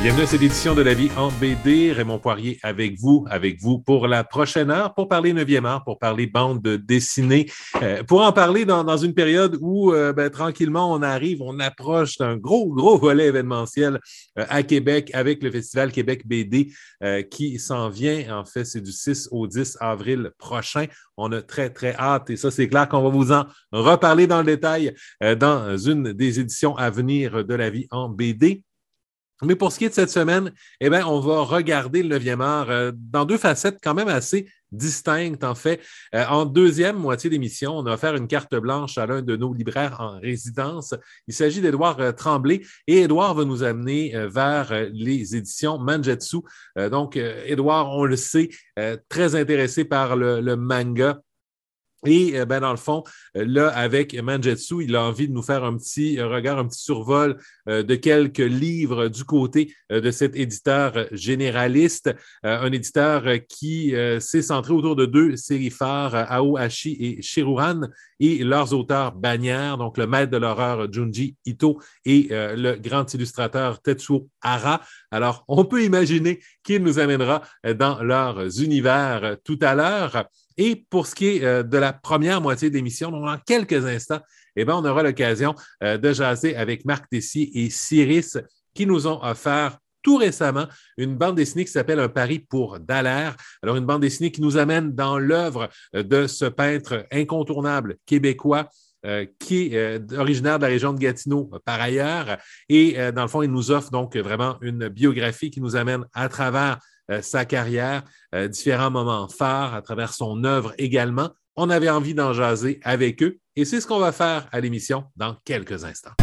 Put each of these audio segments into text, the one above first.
Bienvenue à cette édition de La Vie en BD. Raymond Poirier avec vous pour la prochaine heure, pour parler 9e art, pour parler bande dessinée, pour en parler dans une période où tranquillement on approche d'un gros volet événementiel à Québec avec le Festival Québec BD qui s'en vient. En fait, c'est du 6 au 10 avril prochain. On a très hâte et ça, c'est clair qu'on va vous en reparler dans le détail dans une des éditions à venir de La Vie en BD. Mais pour ce qui est de cette semaine, on va regarder le 9e art dans deux facettes quand même assez distinctes, en fait. En deuxième moitié d'émission, on a offert une carte blanche à l'un de nos libraires en résidence. Il s'agit d'Édouard Tremblay et Édouard va nous amener vers les éditions Mangetsu. Donc, Édouard, on le sait, très intéressé par le manga. Et dans le fond, là, avec Mangetsu, il a envie de nous faire un petit regard, un petit survol de quelques livres du côté de cet éditeur généraliste, un éditeur qui s'est centré autour de deux séries phares, Aohashi et Shiruran, et leurs auteurs bannières, donc le maître de l'horreur Junji Ito et le grand illustrateur Tetsuo Hara. Alors, on peut imaginer qu'il nous amènera dans leurs univers tout à l'heure. Et pour ce qui est de la première moitié de l'émission, donc dans quelques instants, on aura l'occasion de jaser avec Marc Tessier et Cyrus qui nous ont offert tout récemment une bande dessinée qui s'appelle Un pari pour Dallaire. Alors, une bande dessinée qui nous amène dans l'œuvre de ce peintre incontournable québécois qui est originaire de la région de Gatineau par ailleurs. Et dans le fond, il nous offre donc vraiment une biographie qui nous amène à travers sa carrière, différents moments phares, à travers son œuvre également. On avait envie d'en jaser avec eux et c'est ce qu'on va faire à l'émission dans quelques instants.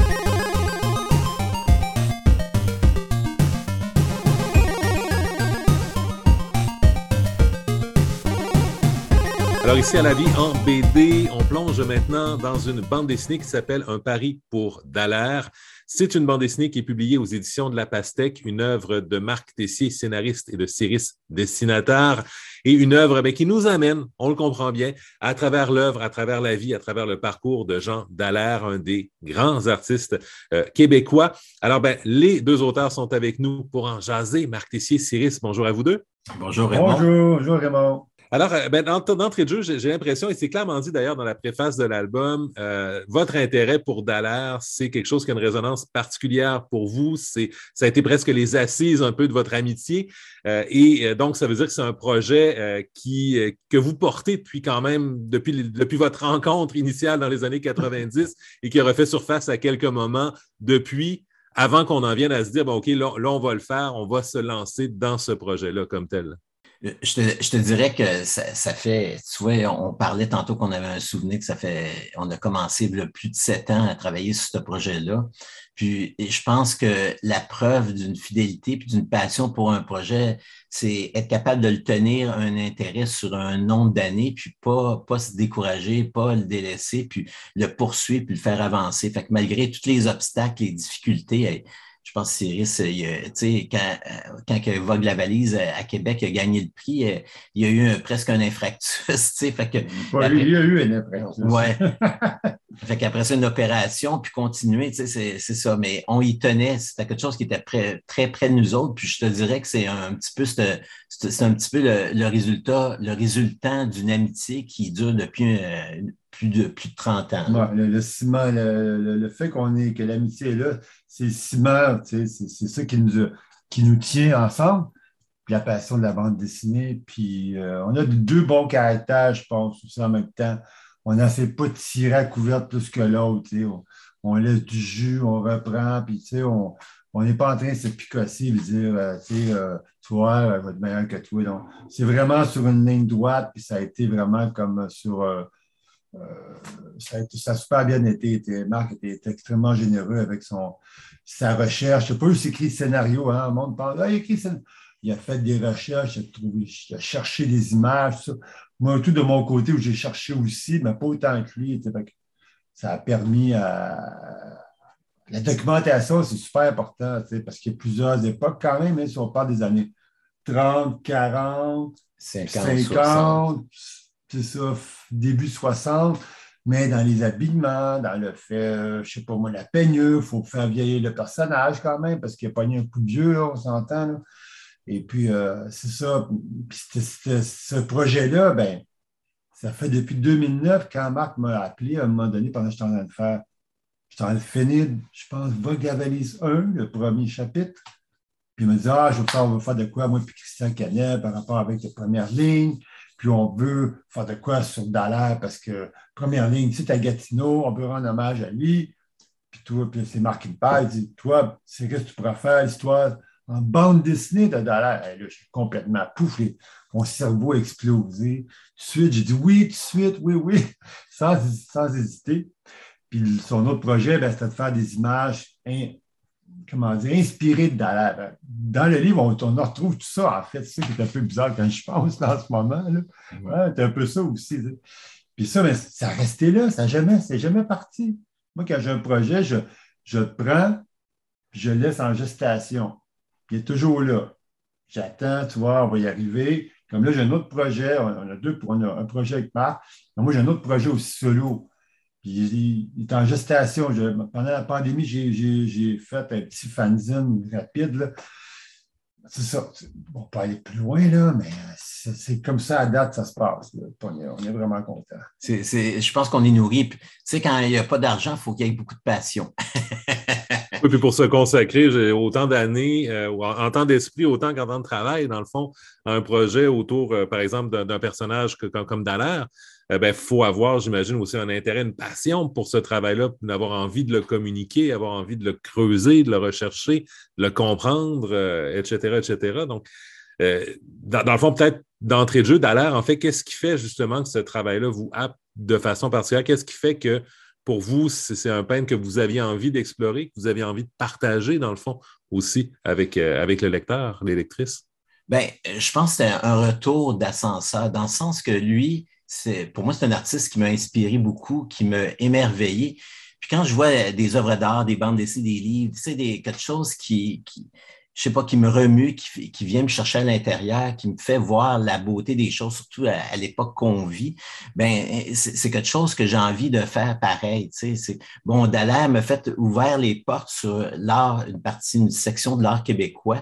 Alors ici à La Vie en BD, on plonge maintenant dans une bande dessinée qui s'appelle Un pari pour Dallaire. C'est une bande dessinée qui est publiée aux éditions de La Pastèque, une œuvre de Marc Tessier, scénariste, et de Cyrus, dessinateur, et une œuvre qui nous amène, on le comprend bien, à travers l'œuvre, à travers la vie, à travers le parcours de Jean Dallaire, un des grands artistes québécois. Alors, les deux auteurs sont avec nous pour en jaser. Marc Tessier, Cyrus, bonjour à vous deux. Bonjour Raymond. Bonjour Raymond. Alors, d'entrée de jeu, j'ai l'impression, et c'est clairement dit d'ailleurs dans la préface de l'album, votre intérêt pour Dallaire, c'est quelque chose qui a une résonance particulière pour vous. Ça a été presque les assises un peu de votre amitié. Et donc, ça veut dire que c'est un projet que vous portez depuis quand même, depuis votre rencontre initiale dans les années 90 et qui a refait surface à quelques moments depuis, avant qu'on en vienne à se dire, OK, là, on va le faire, on va se lancer dans ce projet-là comme tel. Je te dirais que ça fait, tu vois, on parlait tantôt qu'on avait un souvenir on a commencé il y a plus de 7 ans à travailler sur ce projet-là. Puis je pense que la preuve d'une fidélité puis d'une passion pour un projet, c'est être capable de le tenir un intérêt sur un nombre d'années, puis pas se décourager, pas le délaisser, puis le poursuivre, puis le faire avancer. Fait que malgré tous les obstacles, les difficultés, je pense que Cyrus, tu sais, quand Vogue la valise à Québec a gagné le prix, il y a eu presque un infractus, tu sais, fait que... Il y a eu un infractus. Ouais. Fait qu'après ça, une opération, puis continuer, tu sais, c'est ça. Mais on y tenait, c'était quelque chose qui était très près de nous autres, puis je te dirais que c'est un petit peu, le résultat d'une amitié qui dure depuis plus de 30 ans. Ouais, le ciment, le fait que l'amitié est là, c'est le ciment, tu sais, c'est ça qui nous tient ensemble. Puis la passion de la bande dessinée. Puis on a deux bons caractères, je pense, aussi en même temps. On n'essaie pas de tirer à couverte plus que l'autre. Tu sais. On laisse du jus, on reprend, puis tu sais, on n'est pas en train de se picosser et de dire, tu sais, toi, je vais être meilleur que toi. Donc, c'est vraiment sur une ligne droite, puis ça a été vraiment comme sur... ça a super bien été. Marc était extrêmement généreux avec sa recherche. Je ne sais pas où c'est écrit le scénario. Hein? Le monde parle, il a fait des recherches, il a cherché des images, tout ça. Moi, tout de mon côté, où j'ai cherché aussi, mais pas autant que lui. Ça a permis à... La documentation, c'est super important, parce qu'il y a plusieurs époques quand même, si on parle des années 30, 40, 50, c'est ça, début 60. mais dans les habillements, dans le fait, je sais pas moi, la peignure, il faut faire vieillir le personnage quand même, parce qu'il a pogné un coup de vieux, là, on s'entend, là. Et puis, c'est ça. Puis ce projet-là, ben, ça fait depuis 2009, quand Marc m'a appelé à un moment donné, pendant que j'étais en train de faire, j'étais en train de finir, je pense, Vogue la valise 1, le premier chapitre. Puis il me dit, je veux faire, on veut faire de quoi, moi puis Christian Canet, par rapport avec les premières lignes. Puis on veut faire de quoi sur Dallaire, parce que première ligne, c'est à Gatineau, on veut rendre hommage à lui. Puis toi, puis c'est Marc qui me parle, il dit, toi, c'est qu'est-ce que tu pourrais faire, l'histoire en bande dessinée de Dallaire. Et là, je suis complètement pouf, mon cerveau a explosé. Tout de suite, j'ai dit oui, tout de suite, oui, oui, sans hésiter. Puis son autre projet, ben, c'était de faire des images comment dire, inspirées de Dallaire. Dans le livre, on retrouve tout ça, en fait. C'est ça qui est un peu bizarre quand je pense là, en ce moment. Là. Ouais, c'est un peu ça aussi. Là. Puis ça, ben, ça a resté là, c'est jamais parti. Moi, quand j'ai un projet, je le prends, puis je le laisse en gestation. Puis il est toujours là. J'attends, tu vois, on va y arriver. Comme là, j'ai un autre projet, on a un projet avec Marc. Moi, j'ai un autre projet aussi solo. Puis il est en gestation. Pendant la pandémie, j'ai fait un petit fanzine rapide. Là. C'est ça. On peut aller plus loin, là, mais c'est comme ça à date, ça se passe. Là. On est vraiment contents. Je pense qu'on est nourri. Tu sais, quand il n'y a pas d'argent, il faut qu'il y ait beaucoup de passion. Oui, puis pour se consacrer, j'ai autant d'années, en temps d'esprit, autant qu'en temps de travail, dans le fond, à un projet autour, par exemple, d'un personnage comme Dallaire, il faut avoir, j'imagine, aussi un intérêt, une passion pour ce travail-là, d'avoir envie de le communiquer, avoir envie de le creuser, de le rechercher, de le comprendre, etc., etc. Donc, dans le fond, peut-être d'entrée de jeu, Dallaire, en fait, qu'est-ce qui fait justement que ce travail-là vous happe de façon particulière? Qu'est-ce qui fait que pour vous, c'est un peintre que vous aviez envie d'explorer, que vous aviez envie de partager, dans le fond, aussi avec le lecteur, les lectrices? Bien, je pense que c'est un retour d'ascenseur, dans le sens que lui, pour moi, c'est un artiste qui m'a inspiré beaucoup, qui m'a émerveillé. Puis quand je vois des œuvres d'art, des bandes dessinées, des livres, tu sais, quelque chose je sais pas, qui me remue, qui vient me chercher à l'intérieur, qui me fait voir la beauté des choses, surtout à l'époque qu'on vit, ben c'est quelque chose que j'ai envie de faire pareil. Tu sais, bon, Dallaire m'a fait ouvert les portes sur l'art, une section de l'art québécois.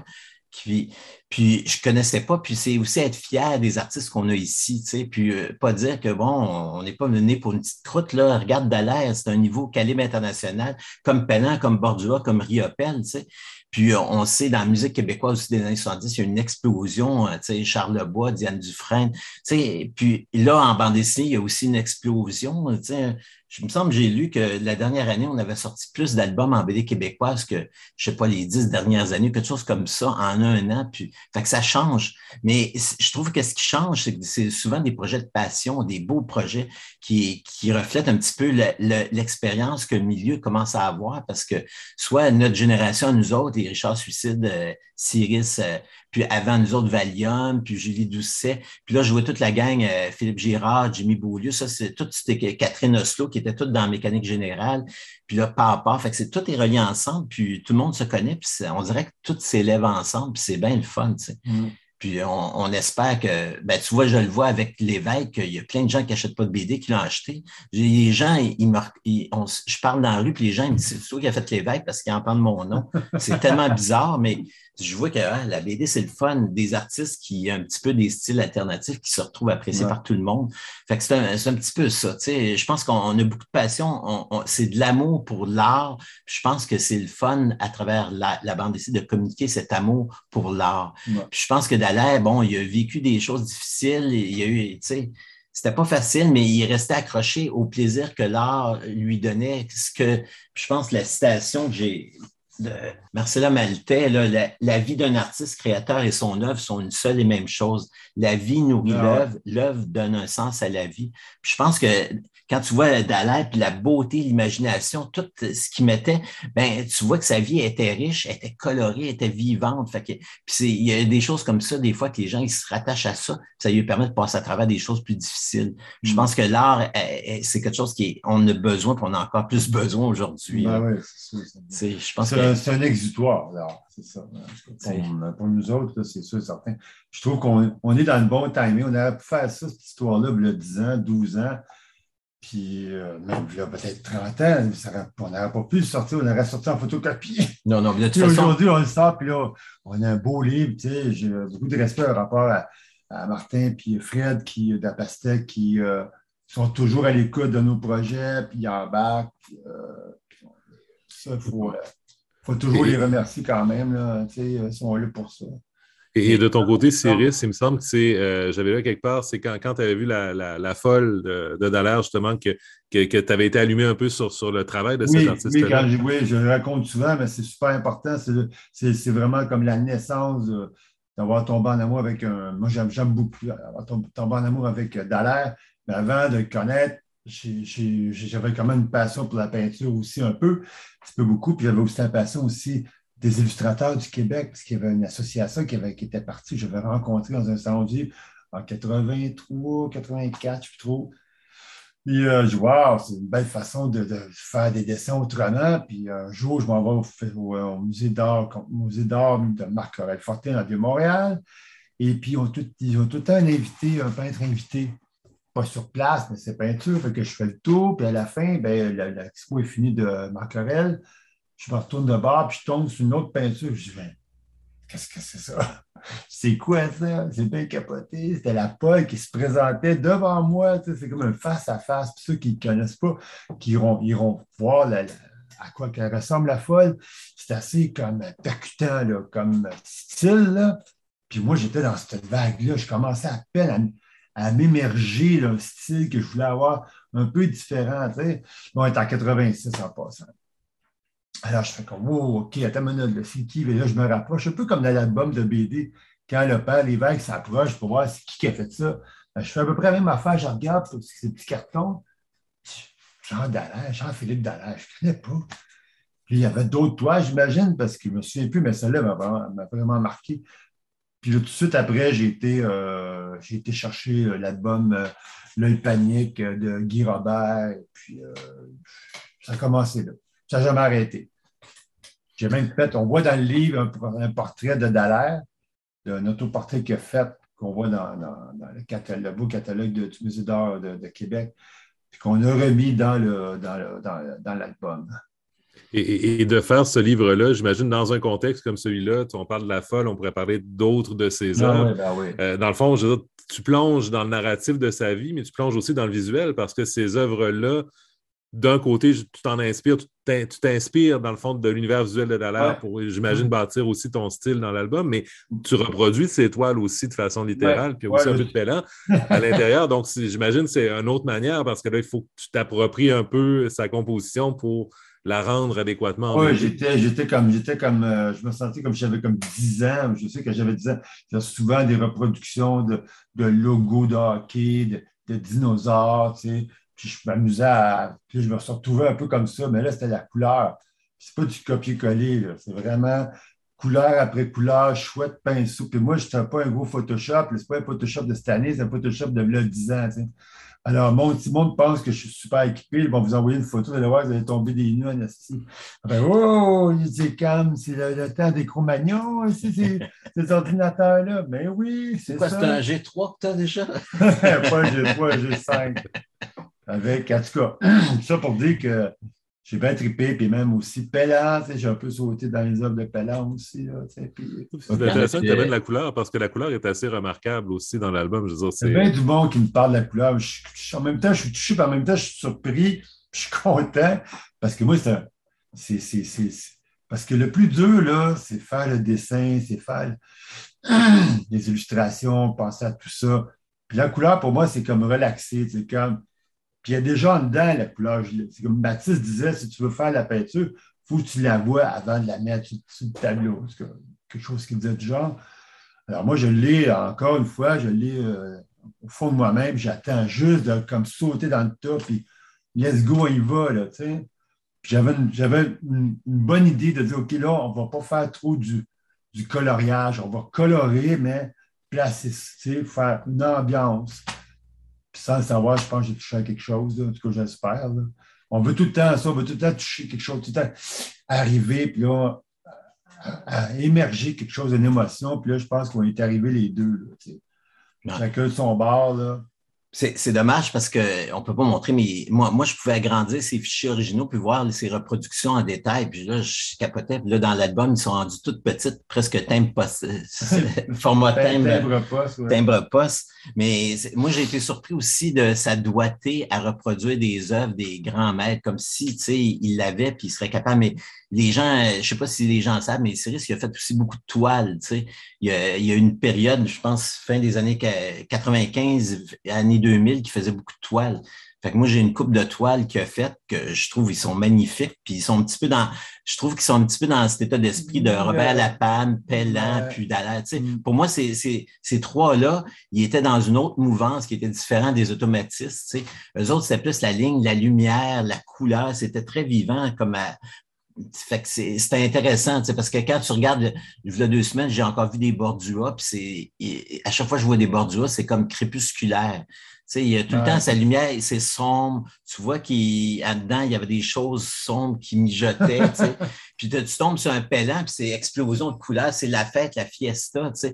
Puis je connaissais pas, puis c'est aussi être fier des artistes qu'on a ici, tu sais, puis pas dire que bon, on n'est pas mené pour une petite croûte, là, regarde Dallaire, c'est un niveau calibre international, comme Pennan, comme Bordua, comme Riopelle, tu sais. Puis on sait, dans la musique québécoise aussi des années 70, il y a une explosion, tu sais, Charles Lebois, Diane Dufresne, tu sais, puis là, en bande dessinée, il y a aussi une explosion, tu sais. Je me semble que j'ai lu que la dernière année, on avait sorti plus d'albums en BD québécoise que, je sais pas, les 10 dernières années, quelque chose comme ça, en un an, puis fait que ça change. Mais je trouve que ce qui change, c'est que c'est souvent des projets de passion, des beaux projets qui reflètent un petit peu l'expérience que le milieu commence à avoir, parce que soit notre génération, nous autres, et Richard Suicide, Cyrus, puis avant nous autres, Valium, puis Julie Doucet, puis là, je vois toute la gang, Philippe Girard, Jimmy Beaulieu, ça, c'était Catherine Oslo, qui était toute dans la mécanique générale, puis là, papa, fait que tout est relié ensemble, puis tout le monde se connaît, puis on dirait que tout s'élève ensemble, puis c'est bien le fun, tu sais. Puis on espère que, ben tu vois, je le vois avec l'évêque, il y a plein de gens qui n'achètent pas de BD qui l'ont acheté. Les gens, je parle dans la rue, puis les gens ils me disent, c'est toi qui as fait l'évêque parce qu'ils entendent mon nom. C'est tellement bizarre, mais je vois que la BD, c'est le fun. Des artistes qui ont un petit peu des styles alternatifs qui se retrouvent appréciés par tout le monde. Fait que c'est un petit peu ça. Tu sais, je pense qu'on a beaucoup de passion. C'est de l'amour pour l'art. Je pense que c'est le fun à travers la bande dessinée de communiquer cet amour pour l'art. Puis je pense que Dallaire, bon, il a vécu des choses difficiles. Il y a eu, tu sais, c'était pas facile, mais il restait accroché au plaisir que l'art lui donnait. Je pense, la citation que j'ai de Marcella Maltais, là, la vie d'un artiste créateur et son œuvre sont une seule et même chose. La vie nourrit l'œuvre, l'œuvre donne un sens à la vie. Puis je pense que quand tu vois Dallaire, puis la beauté, l'imagination, tout ce qu'il mettait, ben tu vois que sa vie était riche, était colorée, était vivante. Fait que, il y a des choses comme ça, des fois, que les gens ils se rattachent à ça, ça lui permet de passer à travers des choses plus difficiles. Je pense que l'art, c'est quelque chose on a besoin, qu'on a encore plus besoin aujourd'hui. Ben oui, c'est sûr. Je pense c'est un exutoire, l'art, c'est ça. Pour nous autres, c'est sûr, certain. Je trouve qu'on est dans le bon timing. On aurait pu faire ça, cette histoire-là, il y a 10 ans, 12 ans. Puis, même il y a peut-être 30 ans, on n'aurait pas pu le sortir, on aurait sorti en photocopie. Non, non, mais de toute Puis façon, aujourd'hui, on le sort, puis là, on a un beau livre. Tu sais, j'ai beaucoup de respect par rapport à Martin puis Fred d'Apastec qui sont toujours à l'écoute de nos projets, puis ils embarquent. Ça, il faut toujours les remercier quand même. Là, tu sais, ils sont là pour ça. Et de ton côté, Cyrus, il me semble que j'avais lu quelque part, c'est quand tu avais vu la folle de Dallaire, justement, que tu avais été allumé un peu sur le travail de cet Oui, artiste-là. oui, je le raconte souvent, mais c'est super important. C'est vraiment comme la naissance d'avoir tombé en amour avec un. Moi, j'aime beaucoup avoir tombé en amour avec Dallaire, mais avant de le connaître, j'avais quand même une passion pour la peinture aussi un petit peu beaucoup, puis j'avais aussi la passion aussi des illustrateurs du Québec, parce qu'il y avait une association qui était partie, je l'avais rencontré dans un salon de livre en 83, 84, je ne sais plus trop. Puis je dis, wow, c'est une belle façon de faire des dessins autrement. Puis un jour, je m'en vais au musée d'art de Marc-Aurèle Fortin dans Vieux-Montréal. Et puis, ils ont tout le temps un peintre invité. Pas sur place, mais c'est peinture. Fait que je fais le tour. Puis à la fin, ben, l'expo est finie de Marc-Aurèle. Je me retourne de bord, puis je tombe sur une autre peinture. Je dis, ben, qu'est-ce que c'est ça? C'est quoi ça? C'est bien capoté. C'était la Paul qui se présentait devant moi. Tu sais, c'est comme un face-à-face. Puis ceux qui ne connaissent pas, qui iront voir à quoi qu'elle ressemble la folle. C'est assez comme percutant, là, comme style. Là. Puis moi, j'étais dans cette vague-là. Je commençais à peine à m'émerger un style que je voulais avoir un peu différent. Tu sais. Bon, on est en 86 en passant. Alors, je fais comme, wow, OK, attends une minute, c'est qui? Et là, je me rapproche, un peu comme dans l'album de BD, quand le père Lévesque s'approche pour voir c'est qui a fait ça. Ben, je fais à peu près la même affaire, je regarde ces petits cartons. Jean-Philippe Dallaire, je ne connais pas. Puis il y avait d'autres toits, j'imagine, parce que je ne me souviens plus, mais celle-là m'a vraiment marqué. Puis là, tout de suite après, j'ai été chercher l'album L'œil panique de Guy Robert. Et puis, ça a commencé là. Ça n'a jamais arrêté. J'ai même fait, on voit dans le livre un portrait de Dallaire, un autoportrait qu'il a fait, qu'on voit dans le beau catalogue du Musée d'art de Québec, puis qu'on a remis dans l'album. Et de faire ce livre-là, j'imagine, dans un contexte comme celui-là, on parle de la folle, on pourrait parler d'autres de ses œuvres. Ah oui, ben oui. Dans le fond, je veux dire, tu plonges dans le narratif de sa vie, mais tu plonges aussi dans le visuel parce que ces œuvres-là, d'un côté, tu t'en inspires, tu t'inspires dans le fond de l'univers visuel de Dallaire pour, j'imagine, bâtir aussi ton style dans l'album, mais tu reproduis ces toiles aussi de façon littérale, puis aussi un peu de pélant à l'intérieur. Donc, j'imagine que c'est une autre manière parce que là, il faut que tu t'appropries un peu sa composition pour la rendre adéquatement. Oui, j'étais comme, je me sentais comme j'avais comme 10 ans. Je sais que j'avais 10 ans. Il y a souvent des reproductions de logos de hockey, de dinosaures, tu sais. Puis je m'amusais puis je me suis retrouvé un peu comme ça, mais là, c'était la couleur. C'est pas du copier-coller, là. C'est vraiment couleur après couleur, chouette pinceau. Puis moi, je n'étais pas un gros Photoshop. C'est pas un Photoshop de cette année, c'est un Photoshop de là, 10 ans, tu sais. Alors, mon petit monde pense que je suis super équipé. Ils vont vous envoyer une photo, vous allez voir, vous allez tomber des nues en esti. Enfin, oh, c'est calme, c'est le temps des Cro-Magnons, ces ordinateurs-là. Mais oui, c'est quoi, ça. C'est un G3 que tu as déjà? Pas un G3, un G5. Avec, en tout cas, ça pour dire que j'ai bien trippé, puis même aussi Pellant, j'ai un peu sauté dans les œuvres de Pellant aussi. Là, puis, c'est intéressant que tu amènes la couleur parce que la couleur est assez remarquable aussi dans l'album. Je veux dire, c'est bien du bon qui me parle de la couleur. En même temps, je suis touché, puis en même temps, je suis surpris, puis je suis content, parce que moi, parce que le plus dur, là, c'est faire le dessin, c'est faire les illustrations, penser à tout ça. Puis la couleur, pour moi, c'est comme relaxer, c'est comme. Puis il y a déjà en dedans la couleur. C'est comme Baptiste disait, si tu veux faire la peinture, il faut que tu la vois avant de la mettre sur le tableau. C'est quelque chose qui disait du genre. Alors moi, je l'ai, encore une fois, je l'ai au fond de moi-même. J'attends juste de comme sauter dans le tas, puis let's go, on y va, là, tu sais. Puis j'avais une bonne idée de dire, OK, là, on ne va pas faire trop du coloriage. On va colorer, mais placer, tu sais, faire une ambiance. Puis sans le savoir, je pense que j'ai touché à quelque chose, là. En tout cas, j'espère. Là. On veut tout le temps ça, on veut tout le temps toucher quelque chose, tout le temps arriver, puis là, à émerger quelque chose d'une émotion. Puis là, je pense qu'on est arrivés les deux. Là, chacun de son bord. Là. C'est dommage parce qu'on ne peut pas montrer, mais moi, je pouvais agrandir ces fichiers originaux puis voir ces reproductions en détail. Puis là, je capotais. Puis là, dans l'album, ils sont rendus toutes petites, presque format timbre-poste. Ouais. Timbre-poste. Mais moi, j'ai été surpris aussi de sa doigté à reproduire des œuvres des grands maîtres, comme si, tu sais, il l'avait puis il serait capable. Mais les gens, je ne sais pas si les gens le savent, mais Cyrus, il a fait aussi beaucoup de toiles, tu sais. Il y a une période, je pense, fin des années 95, années 2000, qui faisait beaucoup de toiles. Fait que moi, j'ai une coupe de toiles qu'il a faites que je trouve ils sont magnifiques. Puis ils sont un petit peu je trouve qu'ils sont un petit peu dans cet état d'esprit de Robert Lapalme, Pellan, puis Dallaire. Tu sais, pour moi, ces trois-là, ils étaient dans une autre mouvance qui était différente des automatistes. Tu sais. Eux autres, c'était plus la ligne, la lumière, la couleur. C'était très vivant fait que c'était intéressant, parce que quand tu regardes, il y a 2 semaines, j'ai encore vu des bordures, puis à chaque fois que je vois des bordures, c'est comme crépusculaire. Il y a tout le temps sa lumière, c'est sombre. Tu vois dedans il y avait des choses sombres qui mijotaient. Puis tu tombes sur un Pellan, puis c'est explosion de couleurs, c'est la fête, la fiesta. Fait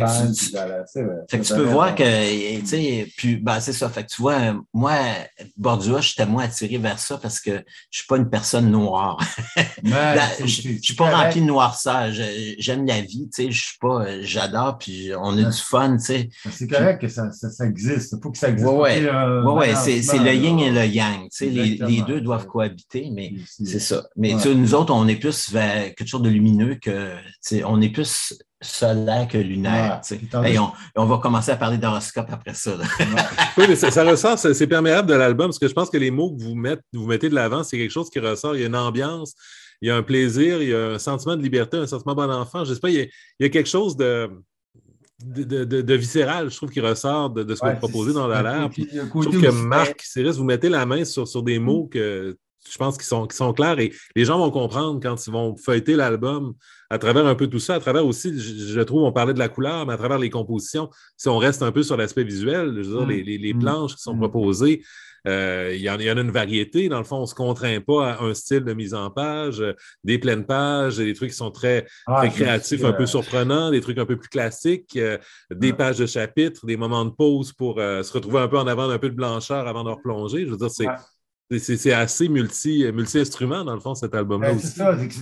que tu peux voir que, puis c'est ça. Fait que tu vois, moi, Bordua, j'étais moins attiré vers ça parce que je suis pas une personne noire. Je suis pas rempli de noirceur. J'aime la vie, j'adore, puis on a du fun. C'est correct que ça existe. Il faut que ça existe. Oui, c'est le yin et le yang. Les deux doivent cohabiter, mais c'est ça. Mais nous autres, on est plus vers quelque chose de lumineux on est plus solaire que lunaire. Et on va commencer à parler d'horoscope après ça. Oui, mais ça ressort, c'est perméable de l'album, parce que je pense que les mots que vous mettez de l'avant, c'est quelque chose qui ressort. Il y a une ambiance, il y a un plaisir, il y a un sentiment de liberté, un sentiment bon enfant. Je sais pas, il y a quelque chose de viscéral, je trouve, qui ressort de ce que vous proposez dans Dallaire. Je trouve que Marc, Cyrus, vous mettez la main sur des mots que je pense qui sont clairs et les gens vont comprendre quand ils vont feuilleter l'album à travers un peu tout ça, à travers aussi, je trouve, on parlait de la couleur, mais à travers les compositions, si on reste un peu sur l'aspect visuel, je veux dire, les planches qui sont proposées, il y en a une variété. Dans le fond, on ne se contraint pas à un style de mise en page, des pleines pages, des trucs qui sont très créatifs, un peu surprenants, des trucs un peu plus classiques, des pages de chapitres, des moments de pause pour se retrouver un peu en avant d'un peu de blancheur avant de replonger. Je veux dire, c'est assez multi-instrument, dans le fond, cet album-là aussi.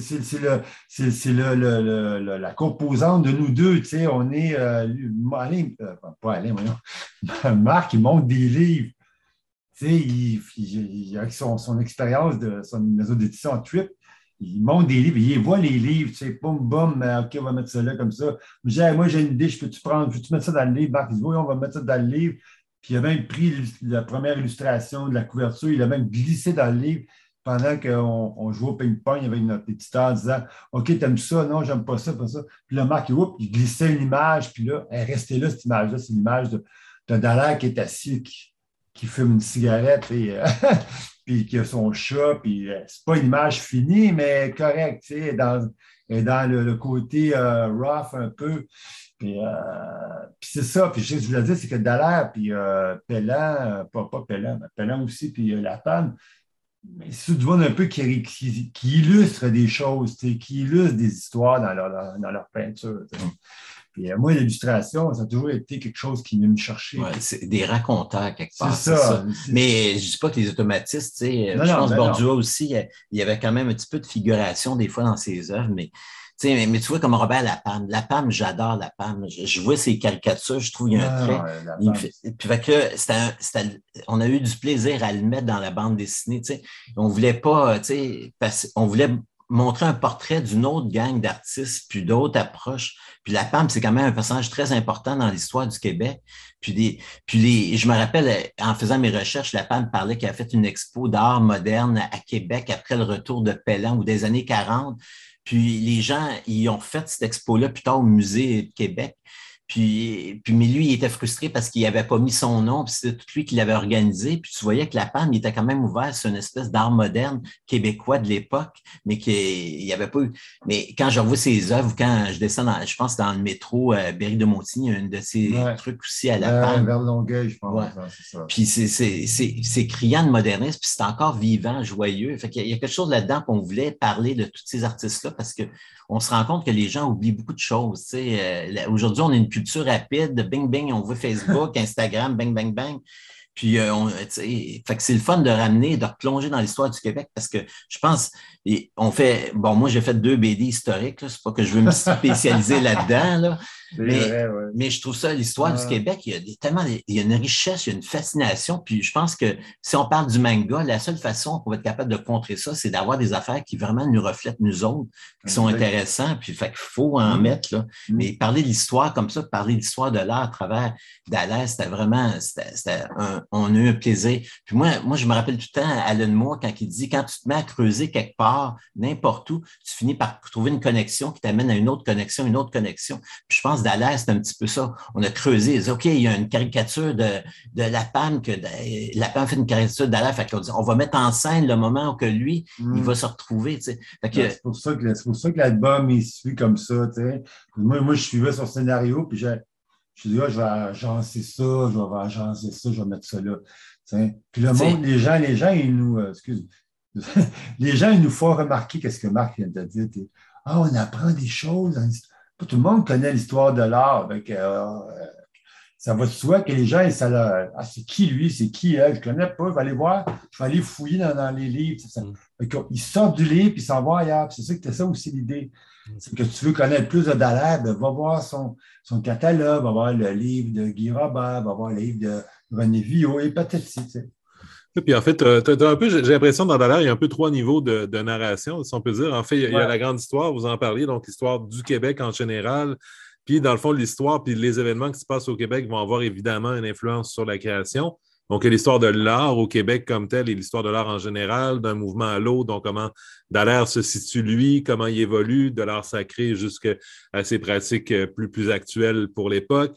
C'est la composante de nous deux. On est... pas Alain, voyons. Marc, il monte des livres. Avec son expérience de son maison d'édition en Trip, il monte des livres, il voit les livres, boum, boum, OK, on va mettre ça là comme ça. Moi, j'ai une idée, peux-tu mettre ça dans le livre? Marc, il dit, oui, on va mettre ça dans le livre. Puis il a même pris la première illustration de la couverture, il a même glissé dans le livre pendant qu'on jouait au ping-pong avec notre éditeur en disant OK, t'aimes ça? Non, j'aime pas ça, pas ça. Puis là, Marc, il glissait une image, puis là, elle restait là, cette image-là. C'est l'image de Dallaire qui est assis, qui fume une cigarette, et, puis qui a son chat, puis c'est pas une image finie, mais correcte, dans le côté rough un peu. Puis c'est ça. Puis ce que je voulais dire, c'est que Dallaire, puis Pellan, pas Pellan, mais Pellan aussi, puis Lapalme, mais c'est du monde un peu qui illustre des choses, qui illustre des histoires dans leur peinture. Puis moi, l'illustration, ça a toujours été quelque chose qui vient me chercher. Ouais, c'est des raconteurs quelque part. C'est ça. Mais je ne dis pas que les automatistes, je pense que Bordua aussi, il y avait quand même un petit peu de figuration des fois dans ses œuvres, mais tu vois, comme Robert Lapalme. Lapalme, j'adore Lapalme. Je vois ses caricatures, je trouve qu'il y a un trait. Puis fait que on a eu du plaisir à le mettre dans la bande dessinée. On voulait pas, on voulait montrer un portrait d'une autre gang d'artistes, puis d'autres approches. Puis Lapalme, c'est quand même un personnage très important dans l'histoire du Québec. Puis je me rappelle, en faisant mes recherches, Lapalme parlait qu'il a fait une expo d'art moderne à Québec après le retour de Pellan ou des années 40. Puis les gens, ils ont fait cette expo-là plus tard au Musée de Québec. Mais lui, il était frustré parce qu'il n'avait pas mis son nom, puis c'était tout lui qui l'avait organisé. Puis tu voyais que Lapalme, il était quand même ouvert sur une espèce d'art moderne québécois de l'époque, mais qu'il n'y avait pas eu. Mais quand je revois ses œuvres, quand je descends, je pense dans le métro Berry-de-Montigny, il y a un de ces trucs aussi à Lapalme. Vers Longueuil, je pense. Ouais. C'est ça. Puis c'est criant de modernisme, puis c'est encore vivant, joyeux. Fait qu'il y a quelque chose là-dedans qu'on voulait parler de tous ces artistes-là parce qu'on se rend compte que les gens oublient beaucoup de choses. Aujourd'hui, on a une culture rapide, bing, bing, on voit Facebook, Instagram, bang, bang, bang. Puis, fait que c'est le fun de ramener, de replonger dans l'histoire du Québec parce que je pense, moi, j'ai fait 2 BD historiques, là, c'est pas que je veux me spécialiser là-dedans, là, mais je trouve ça, l'histoire du Québec, il y a une richesse, il y a une fascination. Puis, je pense que si on parle du manga, la seule façon qu'on va être capable de contrer ça, c'est d'avoir des affaires qui vraiment nous reflètent, nous autres, qui sont intéressants. Puis, fait qu'il faut en mettre, là. Mais parler de l'histoire comme ça, parler de l'histoire de l'art à travers Dallaire, c'était vraiment, on a eu un plaisir. Puis moi, je me rappelle tout le temps Alan Moore quand il dit, quand tu te mets à creuser quelque part, n'importe où, tu finis par trouver une connexion qui t'amène à une autre connexion, une autre connexion. Puis je pense Dallaire, c'est un petit peu ça. On a creusé, il dit, OK, il y a une caricature de Lapam, Lapam fait une caricature de Dallaire, fait qu'on dit, on va mettre en scène le moment où que lui, il va se retrouver, tu sais. C'est pour ça que l'album est suivi comme ça, tu sais. Moi, je suivais son scénario, puis je dis, je vais agencer ça, je vais mettre ça là. T'sais. Puis le monde, les gens, ils nous, les gens, ils nous font remarquer qu'est-ce que Marc vient de dire. On apprend des choses. Pas tout le monde connaît l'histoire de l'art. Donc, ça va de soi que les gens, c'est qui lui, c'est qui elle, je ne connais pas, je vais aller voir, je vais aller fouiller dans les livres. Ils sortent du livre, puis ils s'en vont ailleurs. C'est ça que c'est ça aussi l'idée. C'est que tu veux connaître plus de Dallaire, va voir son catalogue, va voir le livre de Guy Robert, va voir le livre de René Villot et peut-être si, tu sais. Puis en fait, t'as un peu, j'ai l'impression dans Dallaire, il y a un peu 3 niveaux de narration, si on peut dire. En fait, il y a la grande histoire, vous en parliez, donc l'histoire du Québec en général. Puis dans le fond, l'histoire, puis les événements qui se passent au Québec vont avoir évidemment une influence sur la création. Donc, l'histoire de l'art au Québec comme tel et l'histoire de l'art en général, d'un mouvement à l'autre, donc comment Dallaire se situe lui, comment il évolue de l'art sacré jusqu'à ses pratiques plus actuelles pour l'époque.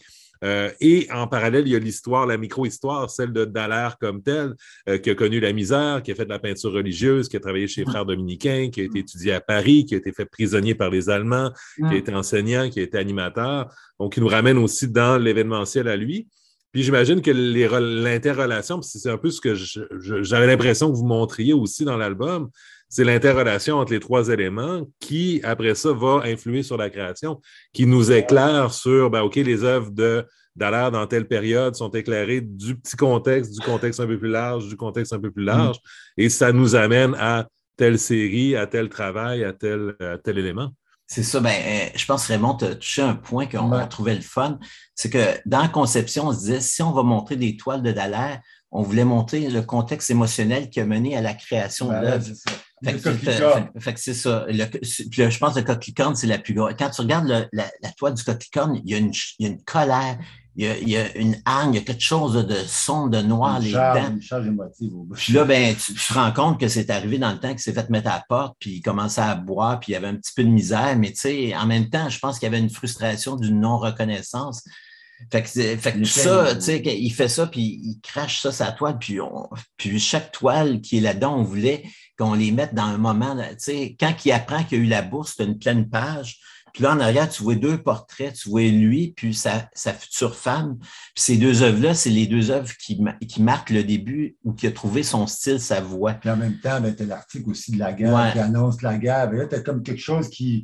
Et en parallèle, il y a l'histoire, la micro-histoire, celle de Dallaire comme telle, qui a connu la misère, qui a fait de la peinture religieuse, qui a travaillé chez les Frères dominicains, qui a été étudié à Paris, qui a été fait prisonnier par les Allemands, qui a été enseignant, qui a été animateur. Donc, il nous ramène aussi dans l'événementiel à lui. Puis j'imagine que l'interrelation, c'est un peu ce que j'avais l'impression que vous montriez aussi dans l'album, c'est l'interrelation entre les 3 éléments qui, après ça, va influer sur la création, qui nous éclaire sur, OK, les œuvres de Dallaire dans telle période sont éclairées du petit contexte, du contexte un peu plus large, du contexte un peu plus large, et ça nous amène à telle série, à tel travail, à tel élément. C'est ça, je pense que Raymond a touché un point qu'on trouvait le fun. C'est que dans la conception, on se disait, si on va montrer des toiles de Dallaire, on voulait montrer le contexte émotionnel qui a mené à la création de l'œuvre. Fait que c'est ça. Je pense que le coquelicorne, c'est la plus grosse. Quand tu regardes la toile du coquelicorne, il y a une colère, il y a une hargne, il y a quelque chose de sombre, de noir, les dents. Une charge émotive. Puis là, tu te rends compte que c'est arrivé dans le temps qu'il s'est fait mettre à la porte, puis il commençait à boire, puis il y avait un petit peu de misère, mais tu sais, en même temps, je pense qu'il y avait une frustration d'une non-reconnaissance. Fait que tout ça, tu sais, il fait ça, puis il crache ça sur la toile, puis chaque toile qui est là-dedans, on voulait qu'on les mette dans un moment, tu sais, quand il apprend qu'il y a eu la bourse, c'est une pleine page, puis là, en arrière, tu vois 2 portraits, tu vois lui, puis sa future femme. Puis ces 2 œuvres-là, c'est les 2 œuvres qui marquent le début où il a trouvé son style, sa voix. Puis en même temps, tu as l'article aussi de la guerre qui annonce la guerre. Et là, tu as comme quelque chose qui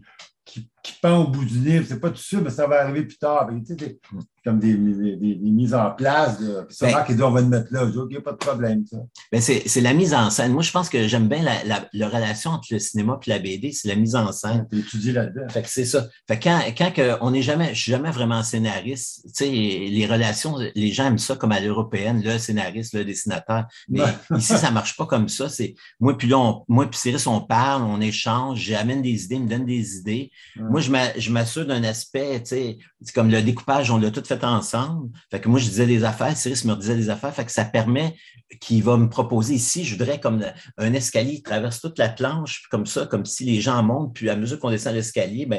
pend au bout du livre. C'est pas tout sûr, mais ça va arriver plus tard. Tu sais, comme des mises en place. Puis ça marque, il dit, on va le mettre là. Je dis, OK, pas de problème. Ça. C'est la mise en scène. Moi, je pense que j'aime bien la relation entre le cinéma et la BD, c'est la mise en scène. Tu étudies là-dedans. Fait que c'est ça. Fait que quand je suis jamais vraiment scénariste, tu sais, les relations, les gens aiment ça comme à l'européenne, le scénariste, le dessinateur. Mais ici, ça marche pas comme ça. C'est moi puis Cyrus, on parle, on échange, j'amène des idées, il me donne des idées. Moi, je m'assure d'un aspect, tu sais, comme le découpage, on l'a tout fait ensemble. Fait que moi, je disais des affaires, Cyrus me disait des affaires. Fait que ça permet qu'il va me proposer ici, je voudrais comme un escalier qui traverse toute la planche, comme ça, comme si les gens montent, puis à mesure qu'on descend l'escalier,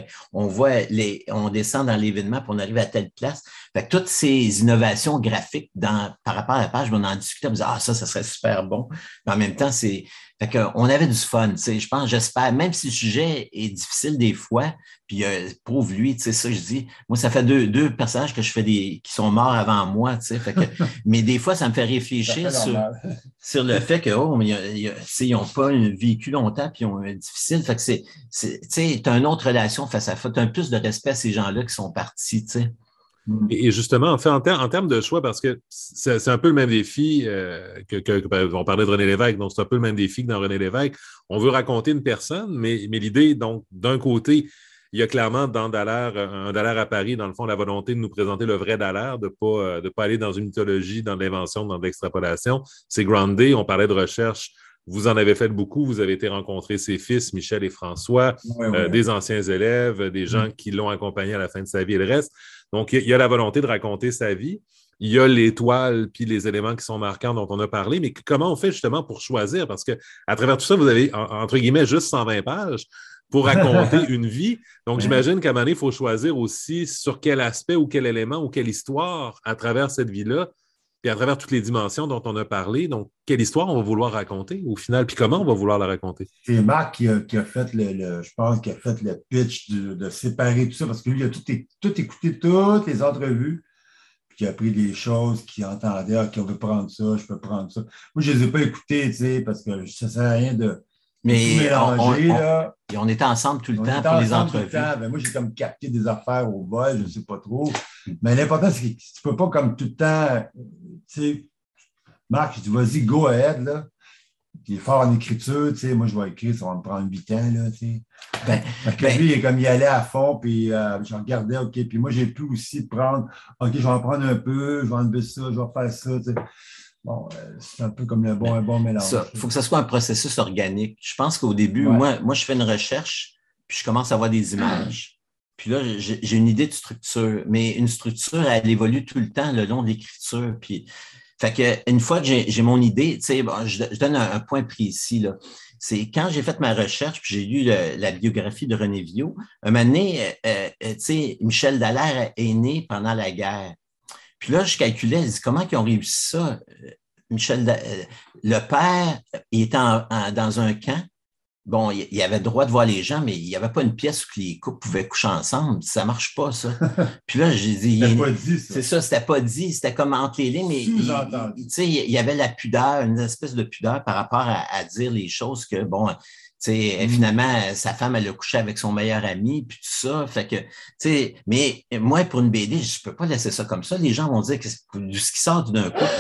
on descend dans l'événement, puis on arrive à telle place. Fait que toutes ces innovations graphiques par rapport à la page, on en discutait, on disait, ça serait super bon. Mais en même temps, fait qu'on avait du fun, tu sais, je pense, j'espère, même si le sujet est difficile des fois, puis pauvre lui, tu sais, ça, je dis, moi, ça fait deux personnages que je fais qui sont morts avant moi, tu sais, fait que, mais des fois, ça me fait réfléchir sur le fait que, ils n'ont pas vécu longtemps, puis ils ont difficile, fait que tu sais, t'as une autre relation face à face, t'as un plus de respect à ces gens-là qui sont partis, tu sais. Et justement, en fait, en termes de choix, parce que c'est un peu le même défi on parlait de René Lévesque, donc c'est un peu le même défi que dans René Lévesque. On veut raconter une personne, mais l'idée, donc, d'un côté, il y a clairement dans Dallaire, un Dallaire à Paris, dans le fond, la volonté de nous présenter le vrai Dallaire, de pas aller dans une mythologie, dans de l'invention, dans de l'extrapolation. C'est groundé, on parlait de recherche. Vous en avez fait beaucoup, vous avez été rencontrer ses fils, Michel et François, des anciens élèves, des gens qui l'ont accompagné à la fin de sa vie et le reste. Donc, il y a la volonté de raconter sa vie. Il y a l'étoile puis les éléments qui sont marquants dont on a parlé, mais comment on fait justement pour choisir? Parce que à travers tout ça, vous avez, entre guillemets, juste 120 pages pour raconter une vie. Donc, j'imagine qu'à un moment donné, il faut choisir aussi sur quel aspect ou quel élément ou quelle histoire à travers cette vie-là, puis à travers toutes les dimensions dont on a parlé. Donc, quelle histoire on va vouloir raconter au final, puis comment on va vouloir la raconter? C'est Marc qui a fait je pense, qui a fait le pitch de séparer tout ça, parce que lui, il a tout écouté, toutes les entrevues, puis il a pris des choses qu'il entendait, OK, on veut prendre ça, je peux prendre ça. Moi, je ne les ai pas écoutées, tu sais, parce que ça ne sert à rien de tout mélanger, là. Et on était ensemble tout le temps pour les entrevues. Ben, moi, j'ai comme capté des affaires au vol, je ne sais pas trop. Mais l'important, c'est que tu ne peux pas comme tout le temps, tu sais, Marc, je dis, vas-y, go ahead, là. Il est fort en écriture, tu sais, moi, je vais écrire, ça va me prendre 8 ans, là, tu sais. Lui, il allait à fond, puis je regardais, OK, puis moi, j'ai pu aussi prendre, OK, je vais en prendre un peu, je vais enlever ça, je vais faire ça, tu sais. Bon, c'est un peu comme un bon mélange. Il faut que ce soit un processus organique. Je pense qu'au début, moi, je fais une recherche, puis je commence à voir des images. Puis là, j'ai une idée de structure, mais une structure, elle évolue tout le temps le long de l'écriture. Puis, fait que une fois que j'ai mon idée, tu sais, bon, je donne un point précis, là. C'est quand j'ai fait ma recherche, puis j'ai lu la biographie de René Viaud, un moment donné, tu sais, Michel Dallaire est né pendant la guerre. Puis là, je calculais, je dis, comment ils ont réussi ça? Le père, il était dans un camp. Bon, il avait le droit de voir les gens, mais il n'y avait pas une pièce où les couples pouvaient coucher ensemble. Ça ne marche pas, ça. Puis là, j'ai dit... C'était pas dit, ça. C'est ça, c'était pas dit. C'était comme entre les lignes, mais il y avait la pudeur, une espèce de pudeur par rapport à dire les choses que, bon... Finalement, sa femme, elle a couché avec son meilleur ami, puis tout ça. Fait que, mais moi, pour une BD, je peux pas laisser ça comme ça. Les gens vont dire que ce qui sort d'un coup.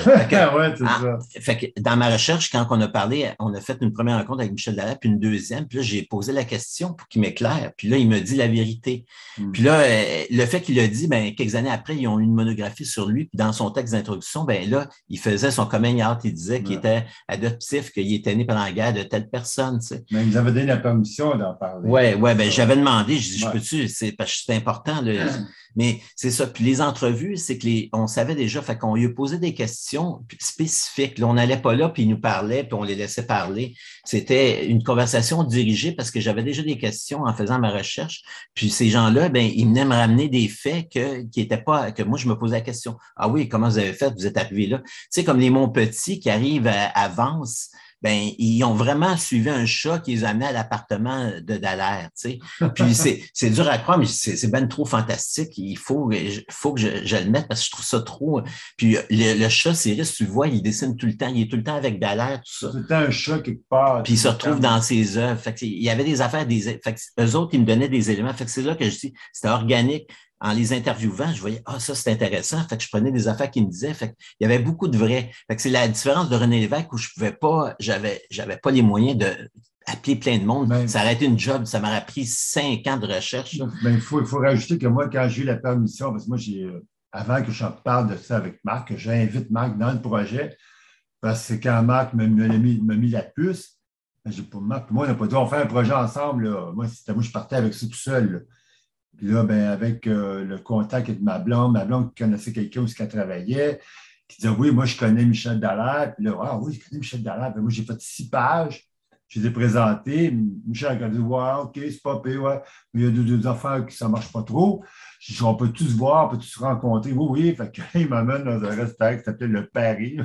Fait que dans ma recherche, quand on a parlé, on a fait une première rencontre avec Michel Dallaire, puis une deuxième, puis là, j'ai posé la question pour qu'il m'éclaire. Puis là, il me dit la vérité. Puis là, le fait qu'il a dit, ben, quelques années après, ils ont eu une monographie sur lui, puis dans son texte d'introduction, ben là, il faisait son coming out, il disait qu'il était adoptif, qu'il était né pendant la guerre de telle personne, tu sais. Ils avaient donné la permission d'en parler. Oui, ben j'avais demandé, je dis, je peux-tu, c'est parce que c'est important, là. Mais c'est ça. Puis les entrevues, c'est que on savait déjà, fait qu'on lui a posé des questions spécifiques. Là, on n'allait pas là, puis il nous parlait, puis on les laissait parler. C'était une conversation dirigée parce que j'avais déjà des questions en faisant ma recherche. Puis ces gens-là, ben, ils venaient me ramener des faits qui étaient pas, que moi, je me posais la question. Ah oui, comment vous avez fait? Vous êtes arrivé là? Tu sais, comme les Montpetit qui arrivent à Vence. Ben, ils ont vraiment suivi un chat qui les a amenés à l'appartement de Dallaire, tu sais. Puis c'est dur à croire, mais c'est ben trop fantastique. Il faut que je le mette parce que je trouve ça trop. Puis le chat, Cyrus, tu le vois, il dessine tout le temps. Il est tout le temps avec Dallaire, tout ça. Tout le temps un chat quelque part. Puis il se retrouve dans ses œuvres. Fait que, il y avait des affaires, fait que eux autres, ils me donnaient des éléments. Fait que c'est là que je dis, c'était organique. En les interviewant, je voyais, ça, c'est intéressant. Fait que je prenais des affaires qu'ils me disaient. Fait qu'il y avait beaucoup de vrai. Fait que c'est la différence de René Lévesque où je pouvais pas, j'avais pas les moyens de appeler plein de monde. Ça aurait été une job. Ça m'aurait pris 5 ans de recherche. Il faut rajouter que moi, quand j'ai eu la permission, parce que moi, avant que je parle de ça avec Marc, que j'invite Marc dans le projet, parce que quand Marc m'a mis la puce, j'ai pas Marc, moi, on n'a pas dit on fait un projet ensemble. Là. Moi, je partais avec ça tout seul. Là. Puis là, ben, avec le contact avec ma blonde qui connaissait quelqu'un où elle travaillait, qui disait oui, moi, je connais Michel Dallaire. Puis là, oui, je connais Michel Dallaire. Puis moi, j'ai fait 6 pages. Je les ai présentées. Michel a dit OK, c'est pas pire, ouais. Mais il y a deux affaires qui ça ne marche pas trop. Je dis on peut tous se voir, on peut tous se rencontrer. Oui. Fait qu'il m'amène dans un restaurant qui s'appelait Le Paris.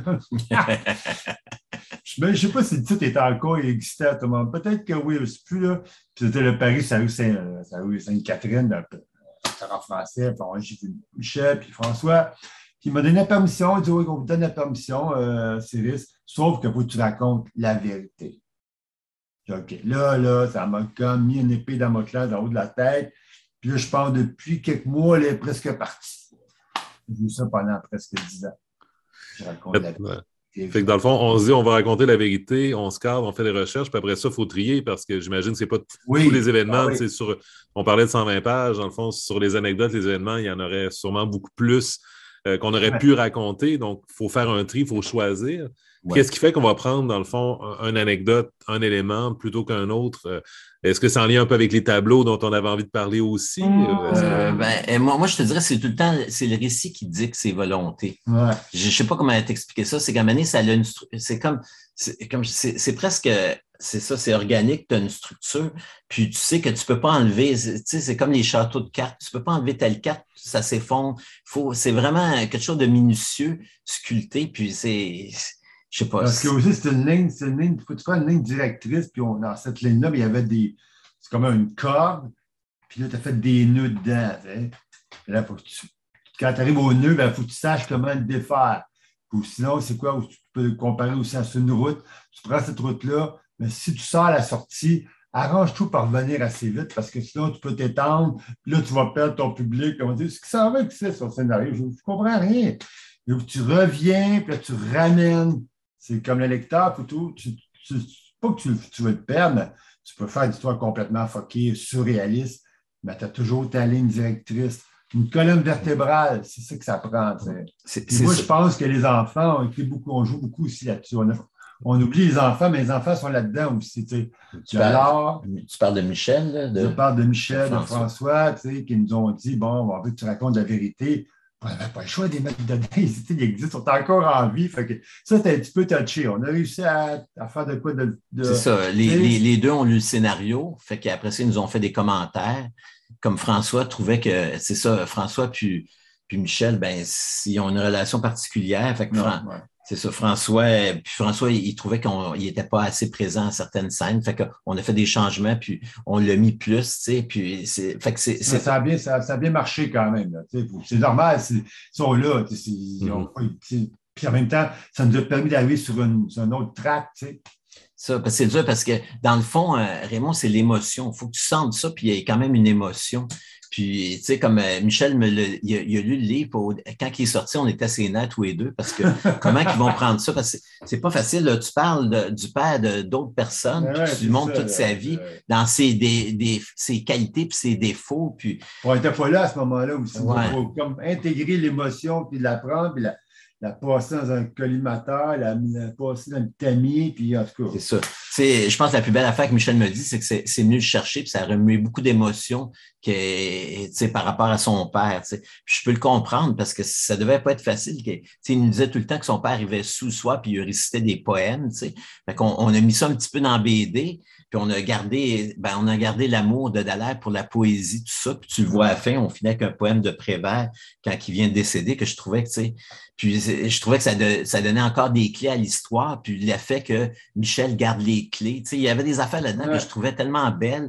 Je ne sais pas si le titre était encore existait à tout le monde. Peut-être que oui, je ne sais plus. Là. Puis c'était Le Paris, ça a eu Sainte-Catherine, en français. Puis j'ai vu Michel, puis François. Puis il m'a donné la permission. Il dit oui, on vous donne la permission, Cyrus, sauf que faut que tu racontes la vérité. OK. Là, ça m'a comme mis une épée Damoclès en haut de la tête. Puis là, je pense depuis quelques mois, elle est presque partie. J'ai vu ça pendant presque 10 ans. Je raconte la Ouais. vérité. Fait que dans le fond, on se dit, on va raconter la vérité, on se cadre, on fait des recherches, puis après ça, il faut trier parce que j'imagine que ce n'est pas tous les Oui, événements. oui. On parlait de 120 pages, dans le fond, sur les anecdotes, les événements, il y en aurait sûrement beaucoup plus qu'on aurait pu raconter. Donc, il faut faire un tri, il faut choisir. Ouais. Qu'est-ce qui fait qu'on va prendre, dans le fond, une anecdote, un élément plutôt qu'un autre? Est-ce que c'est en lien un peu avec les tableaux dont on avait envie de parler aussi? Moi, je te dirais, c'est tout le temps, c'est le récit qui dit que c'est volonté. Ouais. Je sais pas comment t'expliquer ça. C'est qu'à un moment donné, ça a c'est presque, c'est ça, c'est organique, tu as une structure, puis tu sais que tu peux pas enlever, tu sais, c'est comme les châteaux de cartes, tu peux pas enlever telle carte, ça s'effondre. C'est vraiment quelque chose de minutieux, sculpté, puis je sais pas. Parce que aussi, c'est une ligne, faut que tu fasses une ligne directrice, puis dans cette ligne-là, il y avait c'est comme une corde, puis là, tu as fait des nœuds dedans. Là, quand tu arrives au nœud, il faut que tu saches comment le défaire. Ou sinon, c'est quoi? Tu peux le comparer aussi à une route. Tu prends cette route-là, mais si tu sors à la sortie, arrange-toi pour revenir assez vite, parce que sinon, tu peux t'étendre, puis là, tu vas perdre ton public. On va dire, ce que ça va que c'est sur le scénario? Je ne comprends rien. Et tu reviens, puis là, tu ramènes. C'est comme le lecteur, plutôt. Pas que tu veux te perdre, mais tu peux faire une histoire complètement fuckée, surréaliste, mais tu as toujours ta ligne directrice. Une colonne vertébrale, c'est ça que ça prend. Moi, je pense que les enfants ont écrit beaucoup, on joue beaucoup aussi là-dessus. On oublie les enfants, mais les enfants sont là-dedans aussi. Tu parles de Michel? Je parle de Michel, de François, qui nous ont dit, bon, on veut que tu racontes la vérité. On n'avait pas le choix de les mettre dedans. Ils existent, ils sont encore en vie. Fait que ça, c'était un petit peu touché. On a réussi à faire de quoi de c'est ça. Les deux ont lu le scénario. Fait qu'après ça, ils nous ont fait des commentaires. Comme François trouvait que, c'est ça, François puis Michel, ben, ils ont une relation particulière. Fait que c'est ça, François, il trouvait qu'il n'était pas assez présent à certaines scènes. Fait qu'on a fait des changements, puis on l'a mis plus, tu sais, puis ça a bien marché quand même, là, c'est normal, ils sont là, puis en même temps, ça nous a permis d'arriver sur un autre track, tu sais. Ça, c'est dur parce que, dans le fond, Raymond, c'est l'émotion. Il faut que tu sentes ça, puis il y a quand même une émotion. Puis, tu sais, comme Michel, il a lu le livre, quand il est sorti, on était assez nets tous les deux, parce que comment ils vont prendre ça? Parce que c'est pas facile, là. Tu parles du père d'autres personnes, puis tu lui montres toute sa vie dans ses qualités puis ses défauts. Puis... On n'était pas là à ce moment-là aussi. Il faut comme intégrer l'émotion, puis l'apprendre, puis la passer dans un collimateur, la passer dans le tamier, puis en tout cas. C'est ça. Je pense que la plus belle affaire que Michel me dit, c'est que c'est mieux le chercher, puis ça a remué beaucoup d'émotions par rapport à son père. Puis je peux le comprendre parce que ça devait pas être facile. Il nous disait tout le temps que son père arrivait sous soi, puis il récitait des poèmes. Fait qu'on a mis ça un petit peu dans BD, puis on a gardé l'amour de Dallaire pour la poésie, tout ça. Puis tu le vois à la fin, on finit avec un poème de Prévert quand il vient de décéder, que je trouvais que, puis je trouvais que ça donnait encore des clés à l'histoire, puis le fait que Michel garde les clés. Il y avait des affaires là-dedans que je trouvais tellement belles.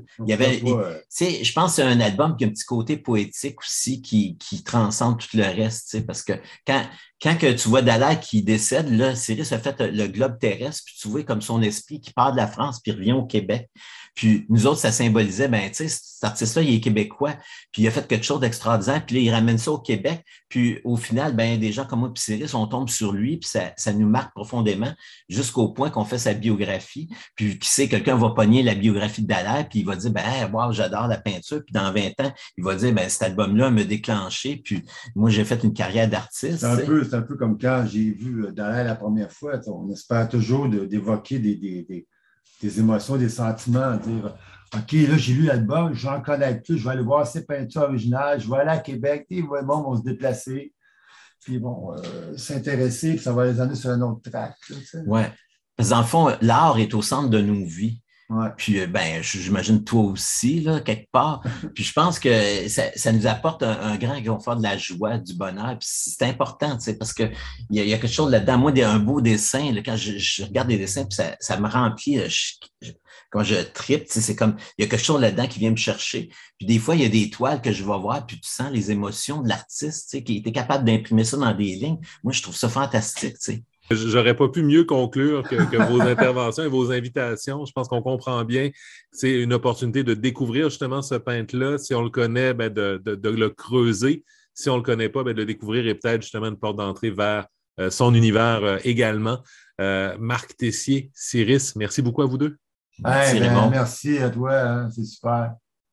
Je pense que c'est un album qui a un petit côté poétique aussi qui transcende tout le reste, parce que quand que tu vois Dallaire qui décède, là, Cyrus a fait le globe terrestre, puis tu vois comme son esprit qui part de la France puis revient au Québec. Puis nous autres, ça symbolisait, cet artiste-là, il est québécois, puis il a fait quelque chose d'extraordinaire, puis là, il ramène ça au Québec, puis au final, des gens comme moi puis Cyrus, on tombe sur lui, puis ça nous marque profondément jusqu'au point qu'on fait sa biographie, puis qui sait, quelqu'un va pogner la biographie de Dallaire, puis il va dire, wow, j'adore la peinture, puis dans 20 ans, il va dire, cet album-là m'a déclenché, puis moi, j'ai fait une carrière d'artiste. C'est un peu comme quand j'ai vu Dallaire la première fois, on espère toujours d'évoquer des émotions, des sentiments, dire OK, là, j'ai lu l'album, j'en connais plus, je vais aller voir ses peintures originales, je vais aller à Québec, les gens vont se déplacer, puis s'intéresser, puis ça va les amener sur un autre track. Oui. Parce que dans le fond, l'art est au centre de nos vies. Ouais. Puis, j'imagine toi aussi, là, quelque part. Puis, je pense que ça nous apporte un grand réconfort de la joie, du bonheur. Puis, c'est important, parce que il y a quelque chose là-dedans. Moi, un beau dessin, là, quand je regarde des dessins, puis ça me remplit. Quand je tripe, c'est comme, il y a quelque chose là-dedans qui vient me chercher. Puis, des fois, il y a des toiles que je vais voir, puis tu sens les émotions de l'artiste, qui était capable d'imprimer ça dans des lignes. Moi, je trouve ça fantastique, J'aurais pas pu mieux conclure que vos interventions et vos invitations. Je pense qu'on comprend bien que c'est une opportunité de découvrir justement ce peintre-là. Si on le connaît, de le creuser. si on ne le connaît pas, de le découvrir est peut-être justement une porte d'entrée vers son univers également. Marc Tessier, Cyrus, merci beaucoup à vous deux. Merci, Raymond. Merci à toi, hein, c'est super.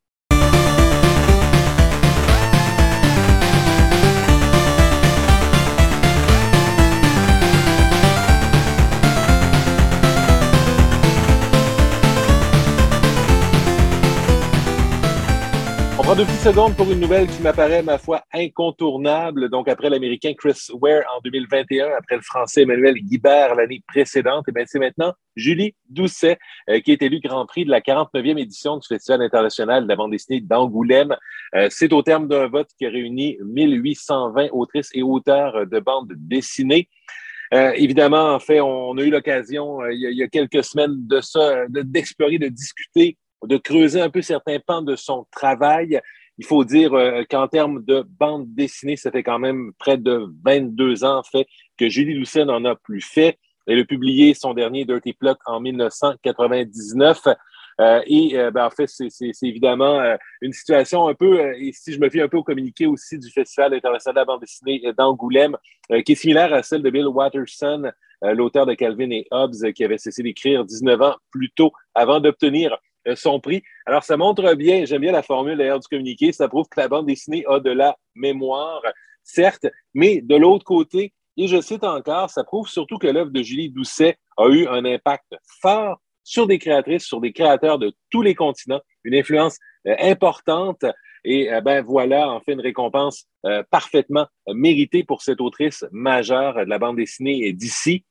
On prend 2 petites secondes pour une nouvelle qui m'apparaît, ma foi, incontournable. Donc, après l'Américain Chris Ware en 2021, après le Français Emmanuel Guibert l'année précédente, et bien, c'est maintenant Julie Doucet qui est élue Grand Prix de la 49e édition du Festival international de la bande dessinée d'Angoulême. C'est au terme d'un vote qui a réuni 1820 autrices et auteurs de bandes dessinées. Évidemment, en fait, on a eu l'occasion, il y a quelques semaines de ça, d'explorer, de discuter, de creuser un peu certains pans de son travail. Il faut dire qu'en termes de bande dessinée, ça fait quand même près de 22 ans, en fait, que Julie Doucet n'en a plus fait. Elle a publié son dernier Dirty Plot en 1999. En fait, c'est évidemment une situation un peu, et si je me fie un peu au communiqué aussi du Festival international de la bande dessinée d'Angoulême, qui est similaire à celle de Bill Watterson, l'auteur de Calvin et Hobbes, qui avait cessé d'écrire 19 ans plus tôt avant d'obtenir son prix. Alors, ça montre bien, j'aime bien la formule d'ailleurs du communiqué, ça prouve que la bande dessinée a de la mémoire, certes, mais de l'autre côté, et je cite encore, ça prouve surtout que l'œuvre de Julie Doucet a eu un impact fort sur des créatrices, sur des créateurs de tous les continents, une influence importante. Et voilà, en fait, une récompense parfaitement méritée pour cette autrice majeure de la bande dessinée d'ici.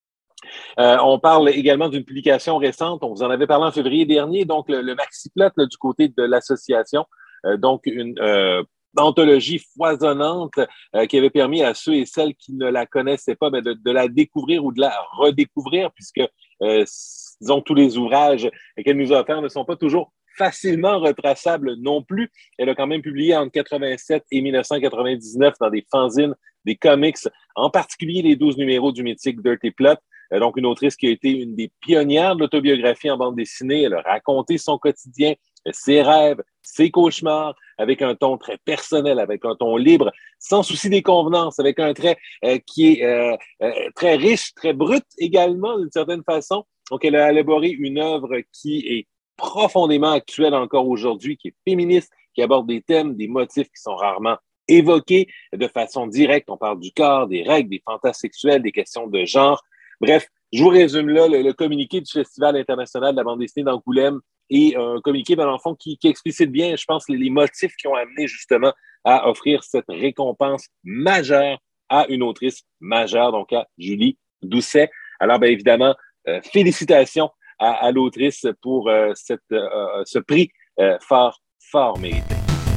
On parle également d'une publication récente, on vous en avait parlé en février dernier, donc le Maxi-Plot du côté de l'association, donc une anthologie foisonnante qui avait permis à ceux et celles qui ne la connaissaient pas de la découvrir ou de la redécouvrir, puisque disons tous les ouvrages qu'elle nous a offerts ne sont pas toujours facilement retraçables non plus. Elle a quand même publié entre 1987 et 1999 dans des fanzines, des comics, en particulier les 12 numéros du mythique Dirty Plot. Donc, une autrice qui a été une des pionnières de l'autobiographie en bande dessinée. Elle a raconté son quotidien, ses rêves, ses cauchemars, avec un ton très personnel, avec un ton libre, sans souci des convenances, avec un trait qui est très riche, très brut également, d'une certaine façon. Donc, elle a élaboré une œuvre qui est profondément actuelle encore aujourd'hui, qui est féministe, qui aborde des thèmes, des motifs qui sont rarement évoqués de façon directe. On parle du corps, des règles, des fantasmes sexuels, des questions de genre. Bref, je vous résume là le communiqué du Festival international de la bande dessinée d'Angoulême et un communiqué, dans le fond, qui explicite bien, je pense, les motifs qui ont amené justement à offrir cette récompense majeure à une autrice majeure, donc à Julie Doucet. Alors, bien évidemment, félicitations à l'autrice pour ce prix fort, fort mérité.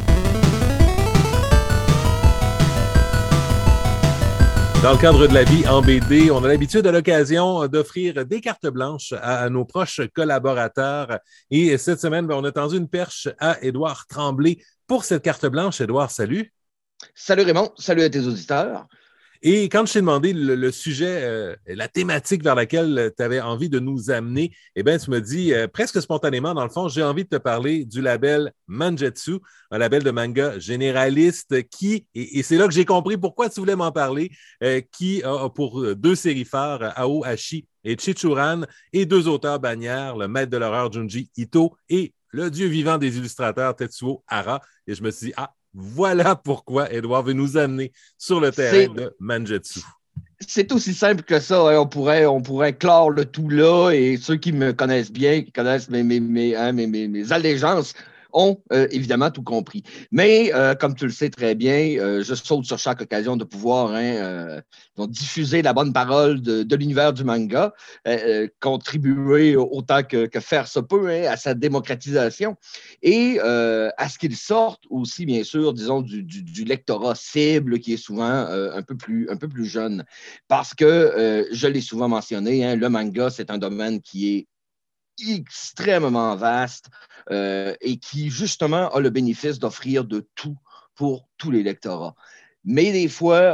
Dans le cadre de la vie en BD, on a l'habitude à l'occasion d'offrir des cartes blanches à nos proches collaborateurs. Et cette semaine, on a tendu une perche à Édouard Tremblay pour cette carte blanche. Édouard, salut. Salut Raymond, salut à tes auditeurs. Et quand je t'ai demandé le sujet, la thématique vers laquelle tu avais envie de nous amener, eh bien, tu me dis presque spontanément, dans le fond, j'ai envie de te parler du label Mangetsu, un label de manga généraliste qui, et c'est là que j'ai compris pourquoi tu voulais m'en parler, qui a pour 2 séries phares, Aohashi et Chichuran, et 2 auteurs bannières, le maître de l'horreur Junji Ito et le dieu vivant des illustrateurs Tetsuo Hara. Et je me suis dit, voilà pourquoi Édouard veut nous amener sur le terrain de Mangetsu. C'est aussi simple que ça. Hein. On pourrait clore le tout là et ceux qui me connaissent bien, qui connaissent mes allégeances, ont évidemment tout compris. Mais comme tu le sais très bien, je saute sur chaque occasion de pouvoir diffuser la bonne parole de l'univers du manga, contribuer autant que faire se peut à sa démocratisation et à ce qu'il sorte aussi, bien sûr, disons, du lectorat cible qui est souvent un peu plus jeune. Parce que, je l'ai souvent mentionné, le manga, c'est un domaine qui est extrêmement vaste et qui, justement, a le bénéfice d'offrir de tout pour tous les lectorats. Mais des fois,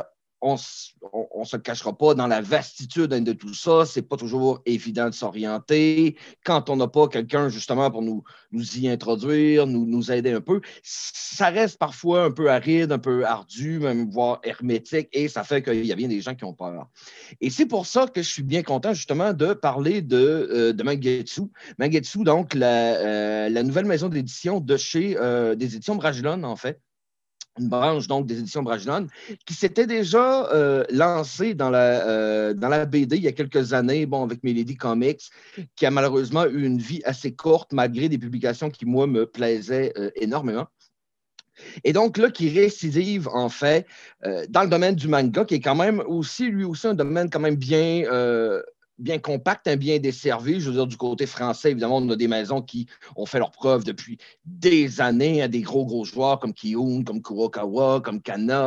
on se cachera pas dans la vastitude de tout ça. C'est pas toujours évident de s'orienter. Quand on n'a pas quelqu'un, justement, pour nous y introduire, nous aider un peu, ça reste parfois un peu aride, un peu ardu, même voire hermétique, et ça fait qu'il y a bien des gens qui ont peur. Et c'est pour ça que je suis bien content, justement, de parler de Mangetsu. Mangetsu, donc, la nouvelle maison d'édition de chez des éditions Brajlon, en fait. Une branche donc des éditions Brajlon, qui s'était déjà lancée dans la BD il y a quelques années, bon, avec Melody Comics, qui a malheureusement eu une vie assez courte, malgré des publications qui, moi, me plaisaient énormément. Et donc, là, qui récidive, en fait, dans le domaine du manga, qui est quand même aussi, lui aussi, un domaine quand même bien compact, bien desservi. Je veux dire, du côté français, évidemment, on a des maisons qui ont fait leurs preuves depuis des années à des gros joueurs comme Kiun, comme Kurokawa, comme Kana,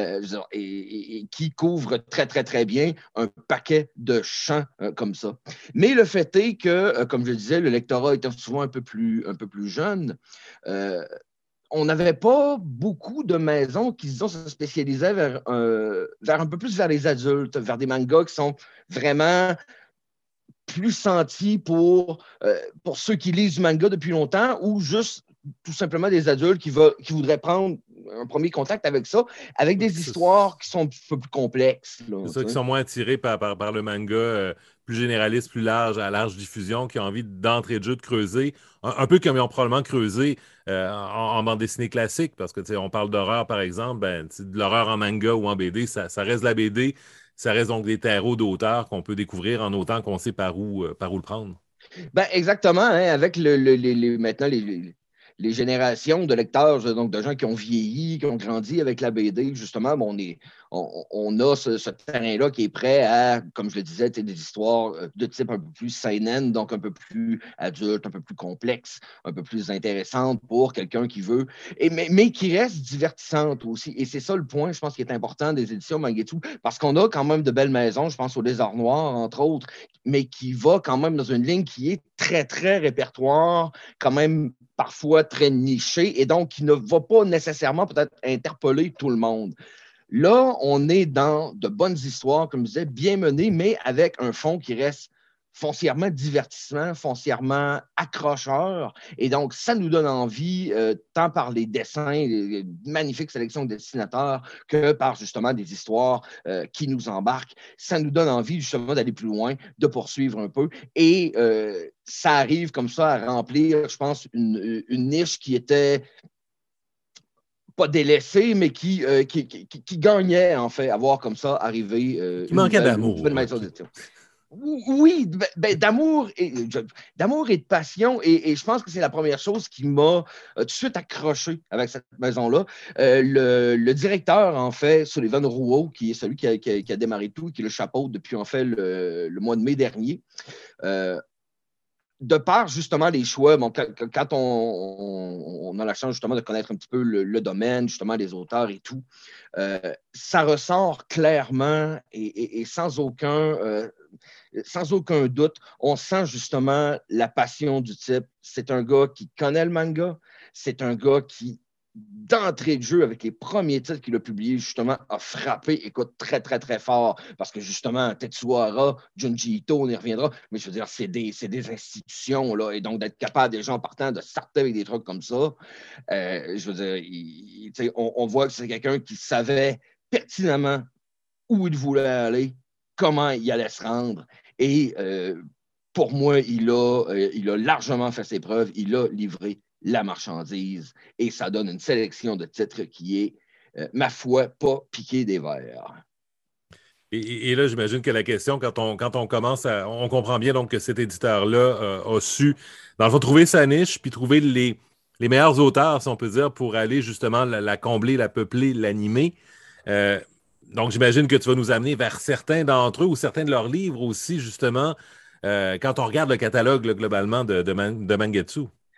et qui couvrent très, très, très bien un paquet de champs comme ça. Mais le fait est que, comme je le disais, le lectorat étant souvent un peu plus jeune, on n'avait pas beaucoup de maisons qui, disons, se spécialisaient vers un peu plus vers les adultes, vers des mangas qui sont vraiment plus sentis pour ceux qui lisent du manga depuis longtemps ou juste tout simplement des adultes qui voudraient prendre un premier contact avec ça, avec des histoires qui sont un peu plus complexes. C'est ça, qui sont moins attirés par le manga plus généraliste, plus large, à large diffusion, qui ont envie d'entrée de jeu de creuser, un peu comme ils ont probablement creusé en bande dessinée classique, parce que on parle d'horreur, par exemple, de l'horreur en manga ou en BD, ça reste la BD, ça reste donc des terreaux d'auteurs qu'on peut découvrir en autant qu'on sait par où le prendre. Exactement, hein, avec maintenant les générations de lecteurs, donc de gens qui ont vieilli, qui ont grandi avec la BD, justement, on a ce terrain-là qui est prêt à, comme je le disais, des histoires de type un peu plus seinen, donc un peu plus adulte, un peu plus complexe, un peu plus intéressante pour quelqu'un qui veut, mais qui reste divertissante aussi. Et c'est ça le point, je pense, qui est important des éditions Mangetsu, parce qu'on a quand même de belles maisons, je pense au Lézard Noir, entre autres, mais qui va quand même dans une ligne qui est très, très répertoire, quand même parfois très niché, et donc qui ne va pas nécessairement peut-être interpeller tout le monde. Là, on est dans de bonnes histoires, comme je disais, bien menées, mais avec un fond qui reste foncièrement divertissement, foncièrement accrocheur. Et donc, ça nous donne envie, tant par les dessins, les magnifiques sélections de dessinateurs, que par justement des histoires qui nous embarquent. Ça nous donne envie justement d'aller plus loin, de poursuivre un peu. Et ça arrive comme ça à remplir, je pense, une niche qui était pas délaissée, mais qui gagnait, en fait, à voir comme ça arriver qui manquait d'amour. Une nouvelle maison d'édition. Oui, d'amour et de passion. Et je pense que c'est la première chose qui m'a tout de suite accroché avec cette maison-là. Le directeur, en fait, Sullivan Rouault, qui est celui qui a démarré tout, qui est le chapeau depuis, en fait, le mois de mai dernier, de par justement les choix, quand on a la chance justement de connaître un petit peu le domaine, justement les auteurs et tout, ça ressort clairement et sans aucun doute, on sent justement la passion du type. C'est un gars qui connaît le manga, c'est un gars qui, d'entrée de jeu, avec les premiers titres qu'il a publiés, justement, a frappé, écoute, très, très, très fort, parce que justement, Tetsuhara, Junji Ito, on y reviendra, mais je veux dire, c'est des institutions, là, et donc d'être capable, des gens partant, de starter avec des trucs comme ça, je veux dire, on voit que c'est quelqu'un qui savait pertinemment où il voulait aller, comment il allait se rendre, et pour moi, il a largement fait ses preuves, il a livré la marchandise, et ça donne une sélection de titres qui est, ma foi, pas piqué des verres. Et là, j'imagine que la question, quand on commence on comprend bien donc que cet éditeur-là a su, dans le fond, trouver sa niche, puis trouver les meilleurs auteurs, si on peut dire, pour aller justement la combler, la peupler, l'animer. Donc, j'imagine que tu vas nous amener vers certains d'entre eux ou certains de leurs livres aussi, justement, quand on regarde le catalogue là, globalement de Mangetsu.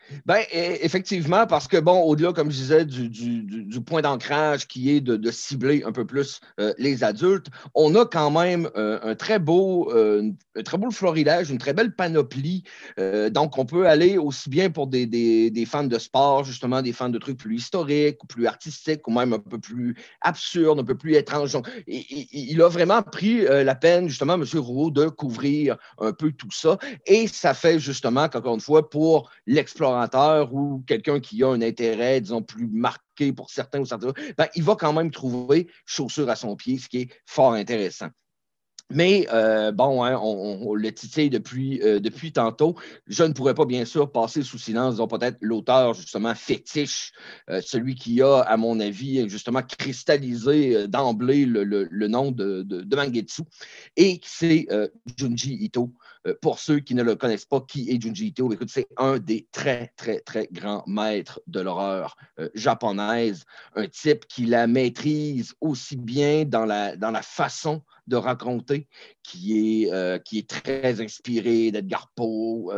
Ben, effectivement, parce que, bon, au-delà, comme je disais, du point d'ancrage qui est de cibler un peu plus les adultes, on a quand même un très beau florilège, une très belle panoplie. Donc, on peut aller aussi bien pour des fans de sport, justement, des fans de trucs plus historiques, ou plus artistiques, ou même un peu plus absurdes, un peu plus étranges. Donc, il a vraiment pris la peine, justement, M. Rouault, de couvrir un peu tout ça. Et ça fait, justement, encore une fois, pour l'explorateur ou quelqu'un qui a un intérêt, disons, plus marqué pour certains ou certains, ben, il va quand même trouver chaussure à son pied, ce qui est fort intéressant. Mais bon, hein, on le titille depuis tantôt. Je ne pourrais pas, bien sûr, passer sous silence, disons, peut-être l'auteur, justement, fétiche, celui qui a, à mon avis, justement, cristallisé d'emblée le nom de Mangetsu. Et c'est Junji Ito. Pour ceux qui ne le connaissent pas, qui est Junji Ito? Écoute, c'est un des très, très, très grands maîtres de l'horreur japonaise. Un type qui la maîtrise aussi bien dans la façon de raconter, qui est très inspiré d'Edgar Poe,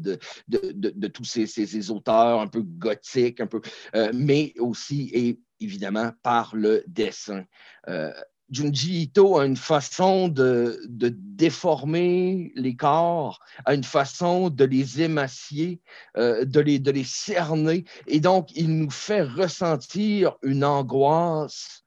de tous ces auteurs un peu gothiques, mais aussi, et évidemment, par le dessin. Junji Ito a une façon de déformer les corps, a une façon de les émacier, de les cerner, et donc il nous fait ressentir une angoisse,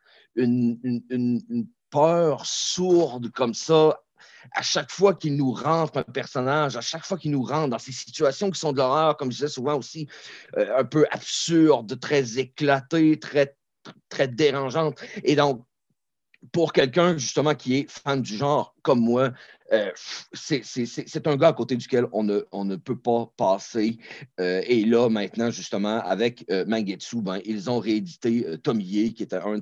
une peur sourde comme ça, à chaque fois qu'il nous rentre un personnage, à chaque fois qu'il nous rentre dans ces situations qui sont de l'horreur, comme je disais souvent aussi, un peu absurdes, très éclatées, très, très dérangeantes. Et donc, pour quelqu'un justement qui est fan du genre comme moi, c'est un gars à côté duquel on ne peut pas passer. Et là, maintenant, justement, avec Mangetsu, ben, ils ont réédité Tomie, qui était une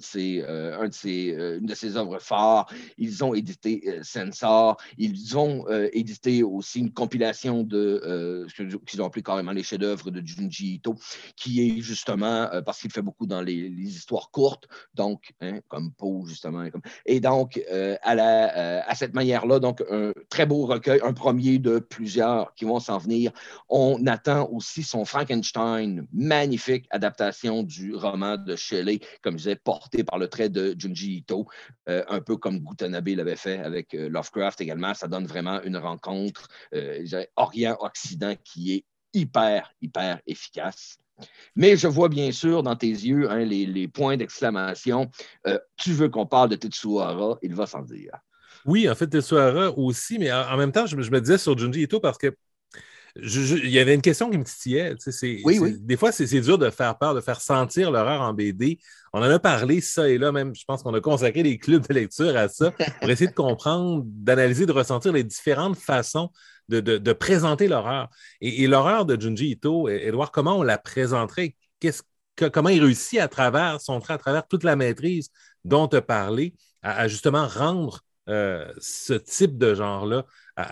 de ses œuvres phares. Ils ont édité Sensor. Ils ont édité aussi une compilation de ce qu'ils ont appelé carrément les chefs-d'œuvre de Junji Ito, qui est justement, parce qu'il fait beaucoup dans les histoires courtes, donc, hein, comme Poe, justement. Et donc, à cette manière-là, donc, un très beau recueil, un premier de plusieurs qui vont s'en venir. On attend aussi son Frankenstein, magnifique adaptation du roman de Shelley, comme je disais, porté par le trait de Junji Ito, un peu comme Gutanabe l'avait fait avec Lovecraft également. Ça donne vraiment une rencontre, Orient-Occident qui est hyper, hyper efficace. Mais je vois bien sûr dans tes yeux hein, les points d'exclamation. Tu veux qu'on parle de Tetsuo Hara, il va s'en dire. Oui, en fait, Tetsuhara aussi, mais en même temps, je me disais sur Junji Ito parce que il y avait une question qui me titillait. Oui. Des fois, c'est dur de faire peur, de faire sentir l'horreur en BD. On en a parlé, ça et là, même, je pense qu'on a consacré des clubs de lecture à ça pour essayer de comprendre, d'analyser, de ressentir les différentes façons de présenter l'horreur. Et l'horreur de Junji Ito, Édouard, comment on la présenterait? Comment il réussit à travers toute la maîtrise dont tu as parlé, à justement rendre ce type de genre-là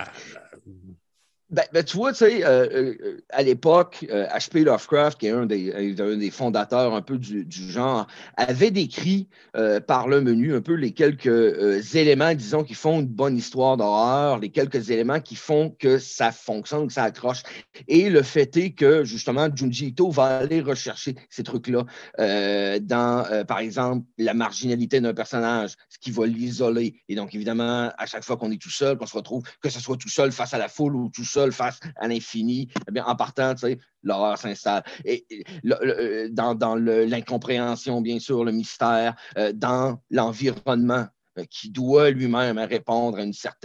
Ben, tu vois, tu sais, à l'époque, H.P. Lovecraft, qui est un des fondateurs un peu du genre, avait décrit par le menu un peu les quelques éléments, disons, qui font une bonne histoire d'horreur, les quelques éléments qui font que ça fonctionne, que ça accroche. Et le fait est que, justement, Junji Ito va aller rechercher ces trucs-là dans, par exemple, la marginalité d'un personnage, ce qui va l'isoler. Et donc, évidemment, à chaque fois qu'on est tout seul, qu'on se retrouve, que ce soit tout seul face à la foule ou tout seul face à l'infini, eh bien, en partant, tu sais, l'horreur s'installe. Et dans l'incompréhension, bien sûr, le mystère, dans l'environnement qui doit lui-même répondre à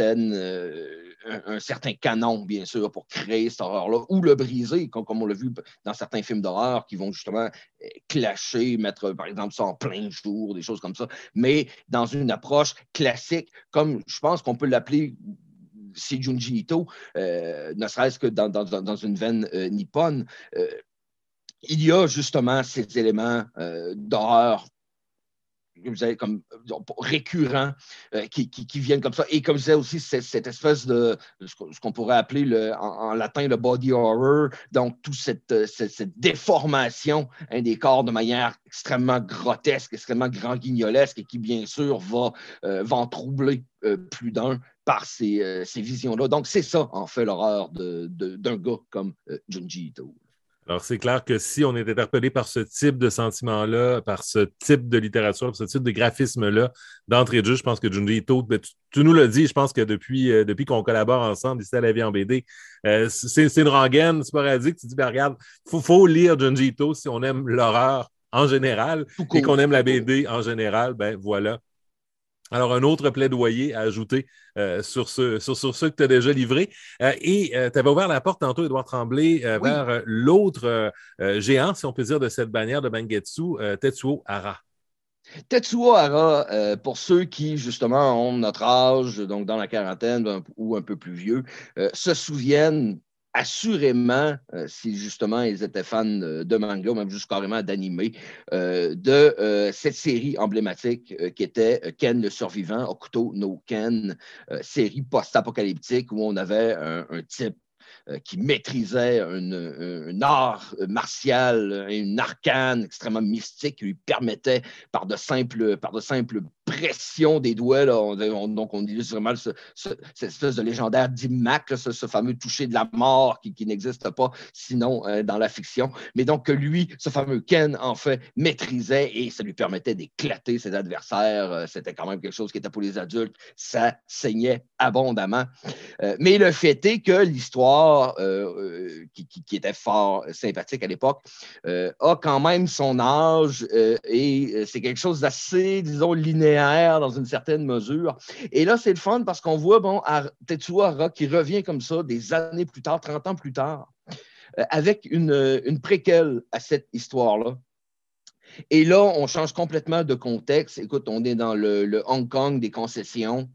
un certain canon, bien sûr, pour créer cette horreur-là, ou le briser, comme on l'a vu dans certains films d'horreur qui vont justement clasher, mettre, par exemple, ça en plein jour, des choses comme ça, mais dans une approche classique, comme je pense qu'on peut l'appeler c'est Junji Ito, ne serait-ce que dans une veine nippone, il y a justement ces éléments d'horreur comme récurrents qui viennent comme ça. Et comme je disais aussi, cette espèce de ce qu'on pourrait appeler en latin le body horror, donc toute cette déformation des corps de manière extrêmement grotesque, extrêmement grand-guignolesque et qui, bien sûr, va en troubler plus d'un par ces visions-là. Donc, c'est ça, en fait, l'horreur d'un gars comme Junji Ito. Alors, c'est clair que si on est interpellé par ce type de sentiment-là, par ce type de littérature, par ce type de graphisme-là, d'entrée de jeu, je pense que Junji Ito, ben, tu nous l'as dit, je pense que depuis qu'on collabore ensemble ici à La Vie en BD, c'est une rengaine sporadique. Tu dis, ben, regarde, faut lire Junji Ito si on aime l'horreur en général Tout et qu'on court, aime la tout court. BD en général, ben voilà. Alors, un autre plaidoyer à ajouter sur ceux que tu as déjà livrés. Et tu avais ouvert la porte tantôt, Édouard Tremblay, Oui. vers l'autre géant, si on peut dire, de cette bannière de Mangetsu, Tetsuo Hara. Tetsuo Hara, pour ceux qui, justement, ont notre âge, donc dans la quarantaine ou un peu plus vieux, se souviennent assurément, si justement ils étaient fans de manga, ou même juste carrément d'anime, de cette série emblématique qui était Ken le survivant, Okuto no Ken, série post-apocalyptique où on avait un type qui maîtrisait un art martial, une arcane extrêmement mystique qui lui permettait, par de simples pressions des doigts, là, donc on dit vraiment cette espèce de légendaire d'Immac, ce fameux toucher de la mort qui n'existe pas sinon dans la fiction, mais donc que lui, ce fameux Ken, en fait, maîtrisait et ça lui permettait d'éclater ses adversaires. C'était quand même quelque chose qui était pour les adultes, ça saignait abondamment. Mais le fait est que l'histoire, qui était fort sympathique à l'époque, a quand même son âge et c'est quelque chose d'assez, disons, linéaire dans une certaine mesure. Et là, c'est le fun parce qu'on voit Tetsuo Hara qui revient comme ça des années plus tard, 30 ans plus tard, avec une préquelle à cette histoire-là. Et là, on change complètement de contexte. Écoute, on est dans le Hong Kong des concessions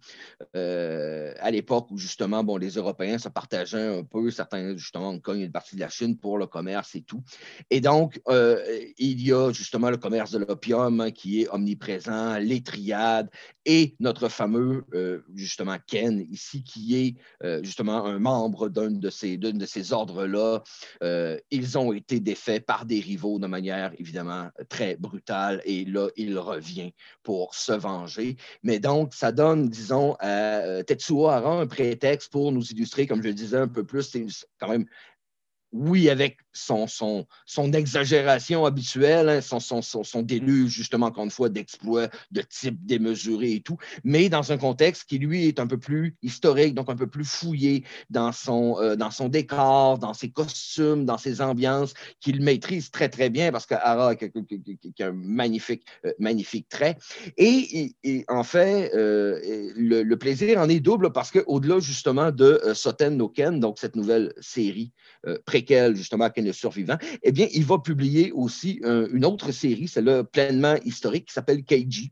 à l'époque où, justement, bon, les Européens se partageaient un peu. Certains, justement, Hong Kong est une partie de la Chine pour le commerce et tout. Et donc, il y a justement le commerce de l'opium hein, qui est omniprésent, les triades et notre fameux, justement, Ken, ici, qui est justement un membre d'un de ces ordres-là. Ils ont été défaits par des rivaux de manière, évidemment, très brutale. Et là, il revient pour se venger. Mais donc, ça donne, disons, à Tetsuo Hara un prétexte pour nous illustrer, comme je le disais un peu plus, c'est quand même oui, avec son exagération habituelle, hein, son déluge, justement, encore une fois, d'exploits de type démesuré et tout, mais dans un contexte qui, lui, est un peu plus historique, donc un peu plus fouillé dans son décor, dans ses costumes, dans ses ambiances, qu'il maîtrise très, très bien parce qu'Hara a un magnifique trait. Et en fait, le plaisir en est double parce qu'au-delà, justement, de Soten no Ken, donc cette nouvelle série préquelle, justement, Ken le survivant, eh bien, il va publier aussi une autre série, celle-là pleinement historique, qui s'appelle Keiji,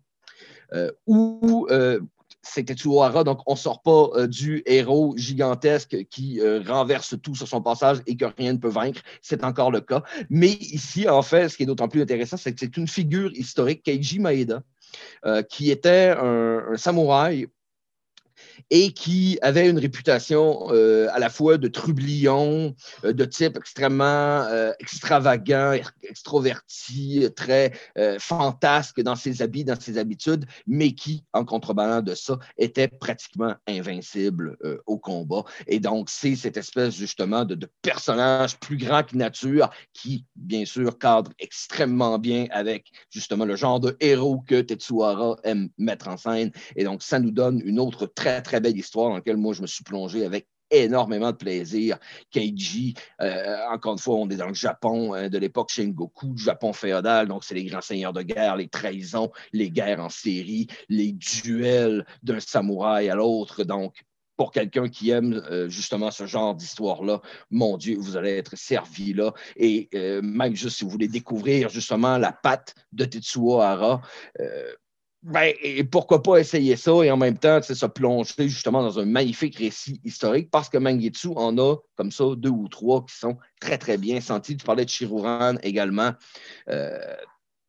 où c'est Tetsuo Hara, donc on ne sort pas du héros gigantesque qui renverse tout sur son passage et que rien ne peut vaincre. C'est encore le cas. Mais ici, en fait, ce qui est d'autant plus intéressant, c'est que c'est une figure historique, Keiji Maeda, qui était un samouraï et qui avait une réputation à la fois de trublion, de type extrêmement extravagant, extroverti, très fantasque dans ses habits, dans ses habitudes, mais qui, en contrebalan de ça, était pratiquement invincible au combat. Et donc, c'est cette espèce justement de personnage plus grand que nature qui, bien sûr, cadre extrêmement bien avec justement le genre de héros que Tetsuo Hara aime mettre en scène. Et donc, ça nous donne une autre très, très belle histoire dans laquelle moi, je me suis plongé avec énormément de plaisir. Keiji, encore une fois, on est dans le Japon de l'époque Sengoku, du Japon féodal, donc c'est les grands seigneurs de guerre, les trahisons, les guerres en série, les duels d'un samouraï à l'autre. Donc, pour quelqu'un qui aime justement ce genre d'histoire-là, mon Dieu, vous allez être servi là. Et même juste si vous voulez découvrir justement la patte de Tetsuo Hara, ben, et pourquoi pas essayer ça et en même temps se plonger justement dans un magnifique récit historique parce que Mangetsu en a comme ça 2 ou 3 qui sont très très bien sentis. Tu parlais de Shiruran également.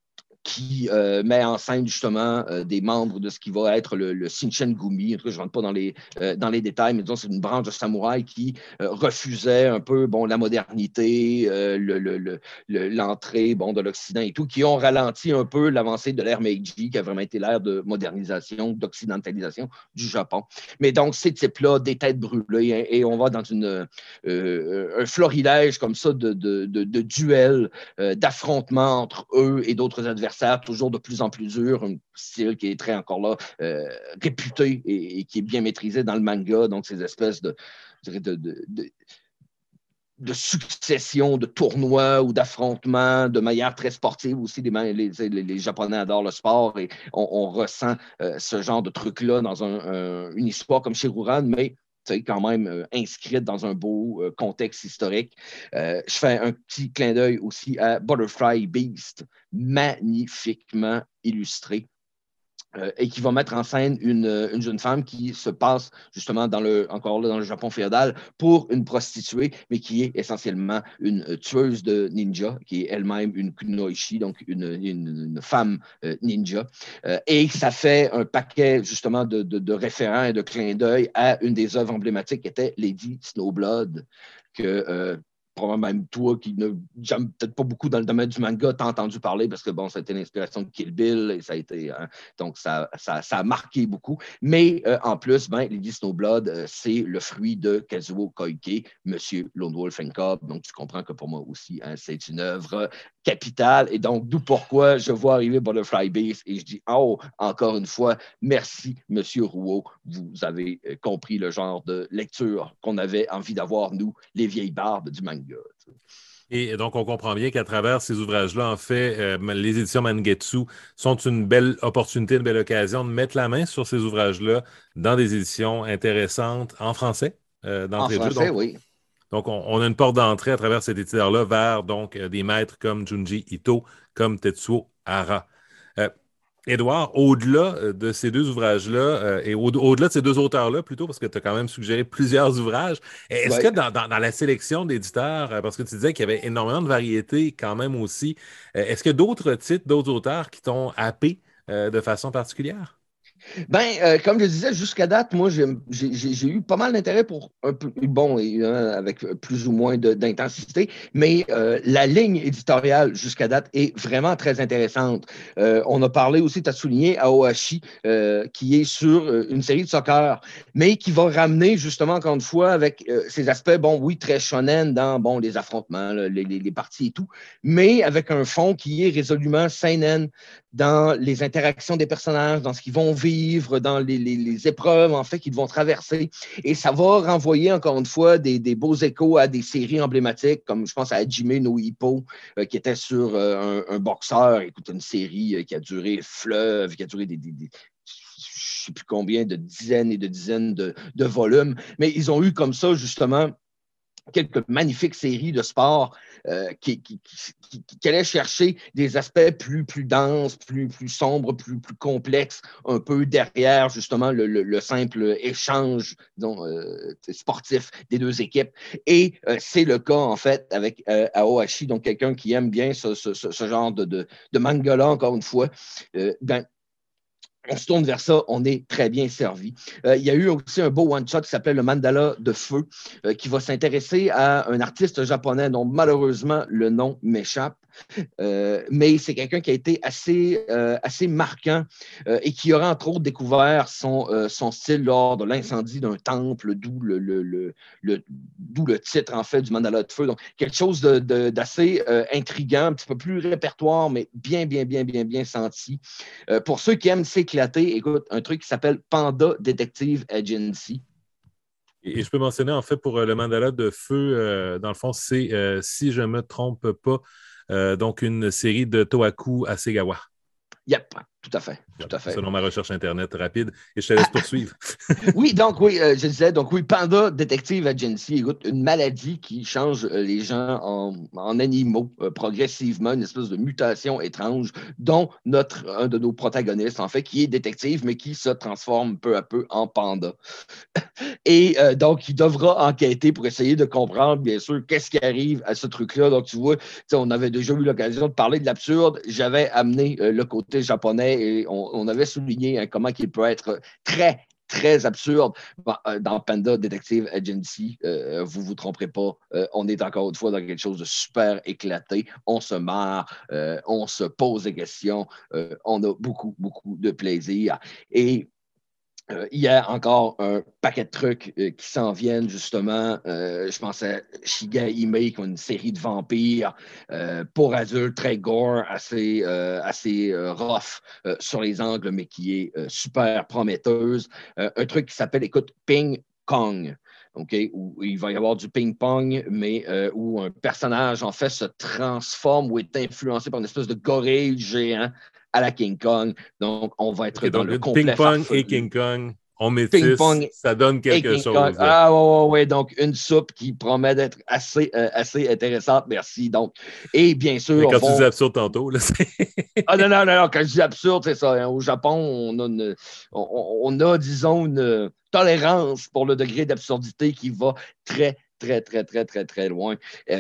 qui met en scène justement des membres de ce qui va être le Shinsengumi. En tout cas, je ne rentre pas dans les détails, mais disons c'est une branche de samouraï qui refusait un peu la modernité, l'entrée de l'Occident et tout, qui ont ralenti un peu l'avancée de l'ère Meiji, qui a vraiment été l'ère de modernisation, d'occidentalisation du Japon. Mais donc, ces types-là, des têtes brûlées, et on va dans un florilège comme ça de duels, d'affrontements entre eux et d'autres adversaires, toujours de plus en plus durs, un style qui est très encore là réputé et qui est bien maîtrisé dans le manga, donc ces espèces de succession de tournois ou d'affrontements de manière très sportive aussi. Les Japonais adorent le sport et on ressent ce genre de truc-là dans une histoire comme Shiruran, mais quand même inscrite dans un beau contexte historique. Je fais un petit clin d'œil aussi à Butterfly Beast, magnifiquement illustré. Et qui va mettre en scène une jeune femme qui se passe justement encore là dans le Japon féodal pour une prostituée, mais qui est essentiellement une tueuse de ninja, qui est elle-même une kunoichi, donc une femme ninja. Et ça fait un paquet justement de référents et de clins d'œil à une des œuvres emblématiques qui était Lady Snowblood, que probablement même toi qui ne j'aime peut-être pas beaucoup dans le domaine du manga, t'as entendu parler parce que ça a été l'inspiration de Kill Bill et ça a été donc ça a marqué beaucoup. Mais en plus, Lady Snowblood, c'est le fruit de Kazuo Koike, Monsieur Lone Wolf and Cub. Donc tu comprends que pour moi aussi, c'est une œuvre capitale. Et donc d'où pourquoi je vois arriver Butterfly Beast et je dis encore une fois, merci Monsieur Rouault, vous avez compris le genre de lecture qu'on avait envie d'avoir, nous, les vieilles barbes du manga. Et donc, on comprend bien qu'à travers ces ouvrages-là, en fait, les éditions Mangetsu sont une belle opportunité, une belle occasion de mettre la main sur ces ouvrages-là dans des éditions intéressantes en français, d'entrée de jeu. Donc, oui. Donc, on a une porte d'entrée à travers cet éditeur-là vers des maîtres comme Junji Ito, comme Tetsuo Hara. Édouard, au-delà de ces deux ouvrages-là, et au-delà de ces deux auteurs-là, plutôt, parce que tu as quand même suggéré plusieurs ouvrages, est-ce que dans la sélection d'éditeurs, parce que tu disais qu'il y avait énormément de variétés quand même aussi, est-ce qu'il y a d'autres titres, d'autres auteurs qui t'ont happé de façon particulière? Comme je disais, jusqu'à date, moi, j'ai eu pas mal d'intérêt pour un peu, avec plus ou moins d'intensité, mais la ligne éditoriale jusqu'à date est vraiment très intéressante. On a parlé aussi, tu as souligné, Aohashi, qui est sur une série de soccer, mais qui va ramener justement, encore une fois, avec ces aspects, très shonen dans les affrontements, les parties et tout, mais avec un fond qui est résolument seinen dans les interactions des personnages, dans ce qu'ils vont vivre, dans les épreuves, en fait, qu'ils vont traverser. Et ça va renvoyer, encore une fois, des beaux échos à des séries emblématiques, comme je pense à Hajime no Ippo, qui était sur un boxeur. Écoute, une série qui a duré fleuve, qui a duré je ne sais plus combien, de dizaines et de dizaines de volumes. Mais ils ont eu comme ça, justement, quelques magnifiques séries de sport qui allaient chercher des aspects plus denses, plus sombres, plus complexes, un peu derrière justement le simple échange sportif des deux équipes. Et c'est le cas en fait avec Aohashi, donc quelqu'un qui aime bien ce genre de manga-là, encore une fois. On se tourne vers ça, on est très bien servi. Il y a eu aussi un beau one-shot qui s'appelle le Mandala de Feu, qui va s'intéresser à un artiste japonais dont malheureusement le nom m'échappe. Mais c'est quelqu'un qui a été assez marquant et qui aurait entre autres découvert son style lors de l'incendie d'un temple, d'où le titre en fait du Mandala de Feu. Donc quelque chose d'assez intriguant, un petit peu plus répertoire, mais bien senti. Pour ceux qui aiment s'éclater, écoute, un truc qui s'appelle Panda Detective Agency. Et je peux mentionner, en fait, pour le Mandala de Feu, dans le fond, c'est, si je ne me trompe pas, donc une série de Tohaku Hasegawa. Yep, Tout à fait, tout à fait. Selon ma recherche Internet rapide, et je te laisse poursuivre. Oui, je disais, Panda Detective Agency, écoute, une maladie qui change les gens en animaux progressivement, une espèce de mutation étrange, dont un de nos protagonistes, en fait, qui est détective, mais qui se transforme peu à peu en panda. Et donc, il devra enquêter pour essayer de comprendre, bien sûr, qu'est-ce qui arrive à ce truc-là. Donc, tu vois, on avait déjà eu l'occasion de parler de l'absurde. J'avais amené le côté japonais et on avait souligné comment il peut être très, très absurde dans Panda Detective Agency. Vous ne vous tromperez pas. On est encore une fois dans quelque chose de super éclaté. On se marre, on se pose des questions. On a beaucoup, beaucoup de plaisir. Et il y a encore un paquet de trucs qui s'en viennent, justement. Je pense à Shiga Hime, qui a une série de vampires pour adultes, très gore, assez rough sur les angles, mais qui est super prometteuse. Un truc qui s'appelle, écoute, Ping Kong. Okay, où il va y avoir du ping-pong, mais où un personnage, en fait, se transforme ou est influencé par une espèce de gorille géant à la King Kong. Donc, on va être dans le complet Ping-pong farfelu. et King Kong, on métisse, Ping-pong ça donne et quelque King Kong. chose. Là. Ah, ouais, donc une soupe qui promet d'être assez intéressante. Merci. Donc, et bien sûr, Mais quand tu dis absurde tantôt, là, c'est... non, quand je dis absurde, c'est ça. Hein. Au Japon, on a, disons, une tolérance pour le degré d'absurdité qui va très, très, très, très, très, très loin.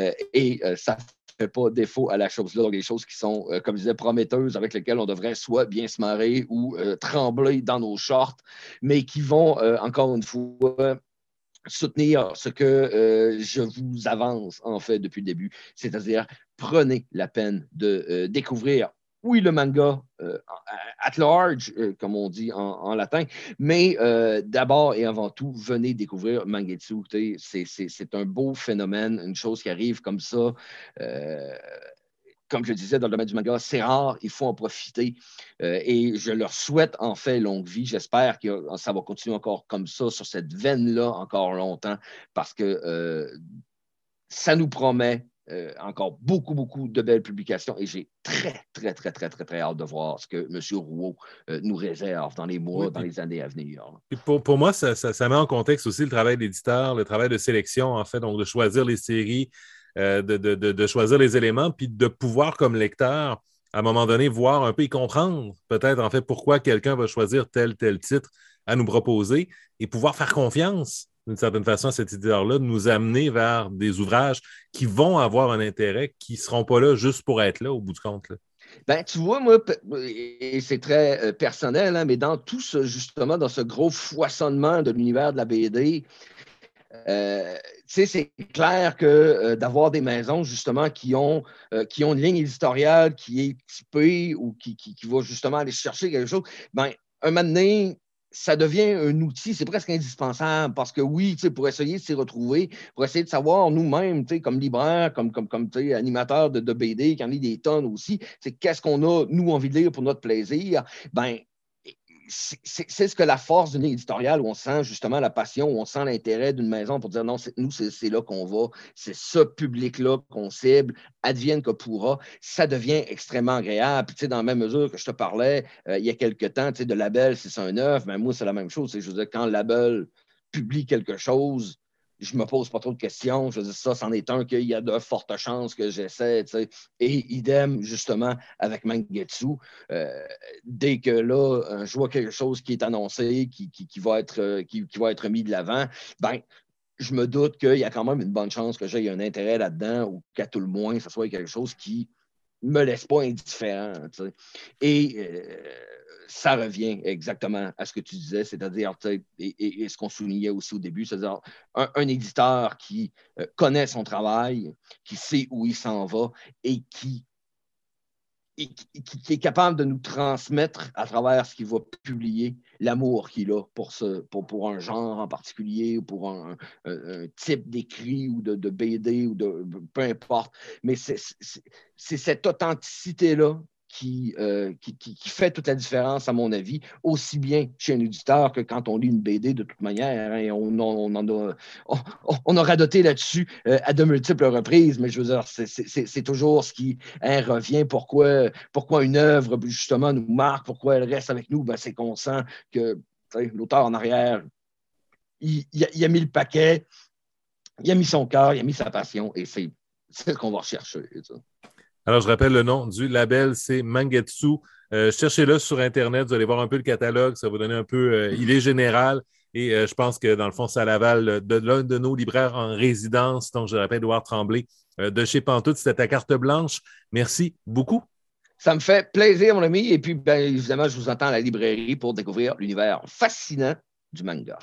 Ça ne fait pas défaut à la chose-là. Donc, des choses qui sont, comme je disais, prometteuses, avec lesquelles on devrait soit bien se marrer ou trembler dans nos shorts, mais qui vont, encore une fois, soutenir ce que je vous avance, en fait, depuis le début. C'est-à-dire, prenez la peine de découvrir, oui, le manga at large, comme on dit en latin, mais d'abord et avant tout, venez découvrir Mangetsu. C'est un beau phénomène, une chose qui arrive comme ça. Comme je le disais, dans le domaine du manga, c'est rare, il faut en profiter. Et je leur souhaite en fait longue vie. J'espère que ça va continuer encore comme ça, sur cette veine-là, encore longtemps, parce que ça nous promet encore beaucoup, beaucoup de belles publications. Et j'ai très, très, très, très, très, très hâte de voir ce que M. Rouault nous réserve dans les mois, dans les années à venir. Puis pour moi, ça met en contexte aussi le travail d'éditeur, le travail de sélection, en fait, donc de choisir les séries, de choisir les éléments, puis de pouvoir, comme lecteur, à un moment donné, voir un peu et comprendre peut-être, en fait, pourquoi quelqu'un va choisir tel titre à nous proposer et pouvoir faire confiance, d'une certaine façon, à cet éditeur-là, de nous amener vers des ouvrages qui vont avoir un intérêt, qui ne seront pas là juste pour être là, au bout du compte. Là. Ben, tu vois, moi, et c'est très personnel, hein, mais dans tout ce, justement, dans ce gros foisonnement de l'univers de la BD, c'est clair que d'avoir des maisons, justement, qui ont une ligne éditoriale qui est typée ou qui va justement aller chercher quelque chose, ben, un moment donné, ça devient un outil, c'est presque indispensable parce que oui, pour essayer de s'y retrouver, pour essayer de savoir nous-mêmes, comme libraires, comme animateurs de BD, qui en a des tonnes aussi, c'est qu'est-ce qu'on a, nous, envie de lire pour notre plaisir, ben, c'est ce que la force d'une éditoriale où on sent justement la passion, où on sent l'intérêt d'une maison pour dire non, nous, c'est là qu'on va, c'est ce public-là qu'on cible, advienne que pourra, ça devient extrêmement agréable. Puis, dans la même mesure que je te parlais il y a quelques temps, de Label 619, ben moi, c'est la même chose. Je veux dire, quand Label publie quelque chose, je ne me pose pas trop de questions. Je veux dire, ça, c'en est un qu'il y a de fortes chances que j'essaie. Et idem, justement, avec Mangetsu. Dès que là, je vois quelque chose qui est annoncé, qui va être mis de l'avant, ben, je me doute qu'il y a quand même une bonne chance que j'aie un intérêt là-dedans ou qu'à tout le moins, ce soit quelque chose qui ne me laisse pas indifférent. Et ça revient exactement à ce que tu disais, c'est-à-dire, et ce qu'on soulignait aussi au début, c'est-à-dire un éditeur qui connaît son travail, qui sait où il s'en va et qui est capable de nous transmettre à travers ce qu'il va publier l'amour qu'il a pour un genre en particulier ou pour un type d'écrit ou de BD ou de peu importe. Mais c'est cette authenticité-là qui fait toute la différence, à mon avis, aussi bien chez un éditeur que quand on lit une BD de toute manière. Hein, on a radoté là-dessus à de multiples reprises, mais je veux dire, c'est toujours ce qui revient. Pourquoi une œuvre, justement, nous marque, pourquoi elle reste avec nous, c'est qu'on sent que l'auteur en arrière, il a mis le paquet, il a mis son cœur, il a mis sa passion, et c'est ce qu'on va rechercher. Ça. Alors, je rappelle le nom du label, c'est Mangetsu. Cherchez-le sur Internet, vous allez voir un peu le catalogue, ça va vous donner un peu idée générale. Et je pense que, dans le fond, c'est à l'aval de l'un de nos libraires en résidence, donc je rappelle, Édouard Tremblay, de chez Pantoute. C'était ta carte blanche. Merci beaucoup. Ça me fait plaisir, mon ami. Et puis, évidemment, je vous attends à la librairie pour découvrir l'univers fascinant du manga.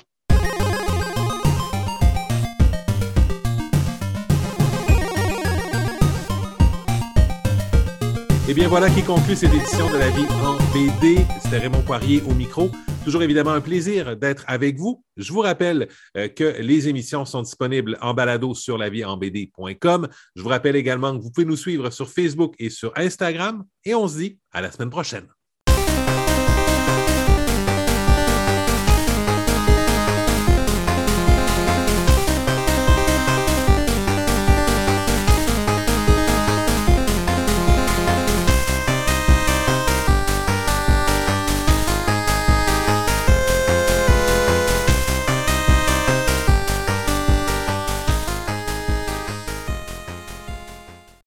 Et bien voilà qui conclut cette édition de La Vie en BD. C'était Raymond Poirier au micro. Toujours évidemment un plaisir d'être avec vous. Je vous rappelle que les émissions sont disponibles en balado sur laviehenbd.com. Je vous rappelle également que vous pouvez nous suivre sur Facebook et sur Instagram. Et on se dit à la semaine prochaine.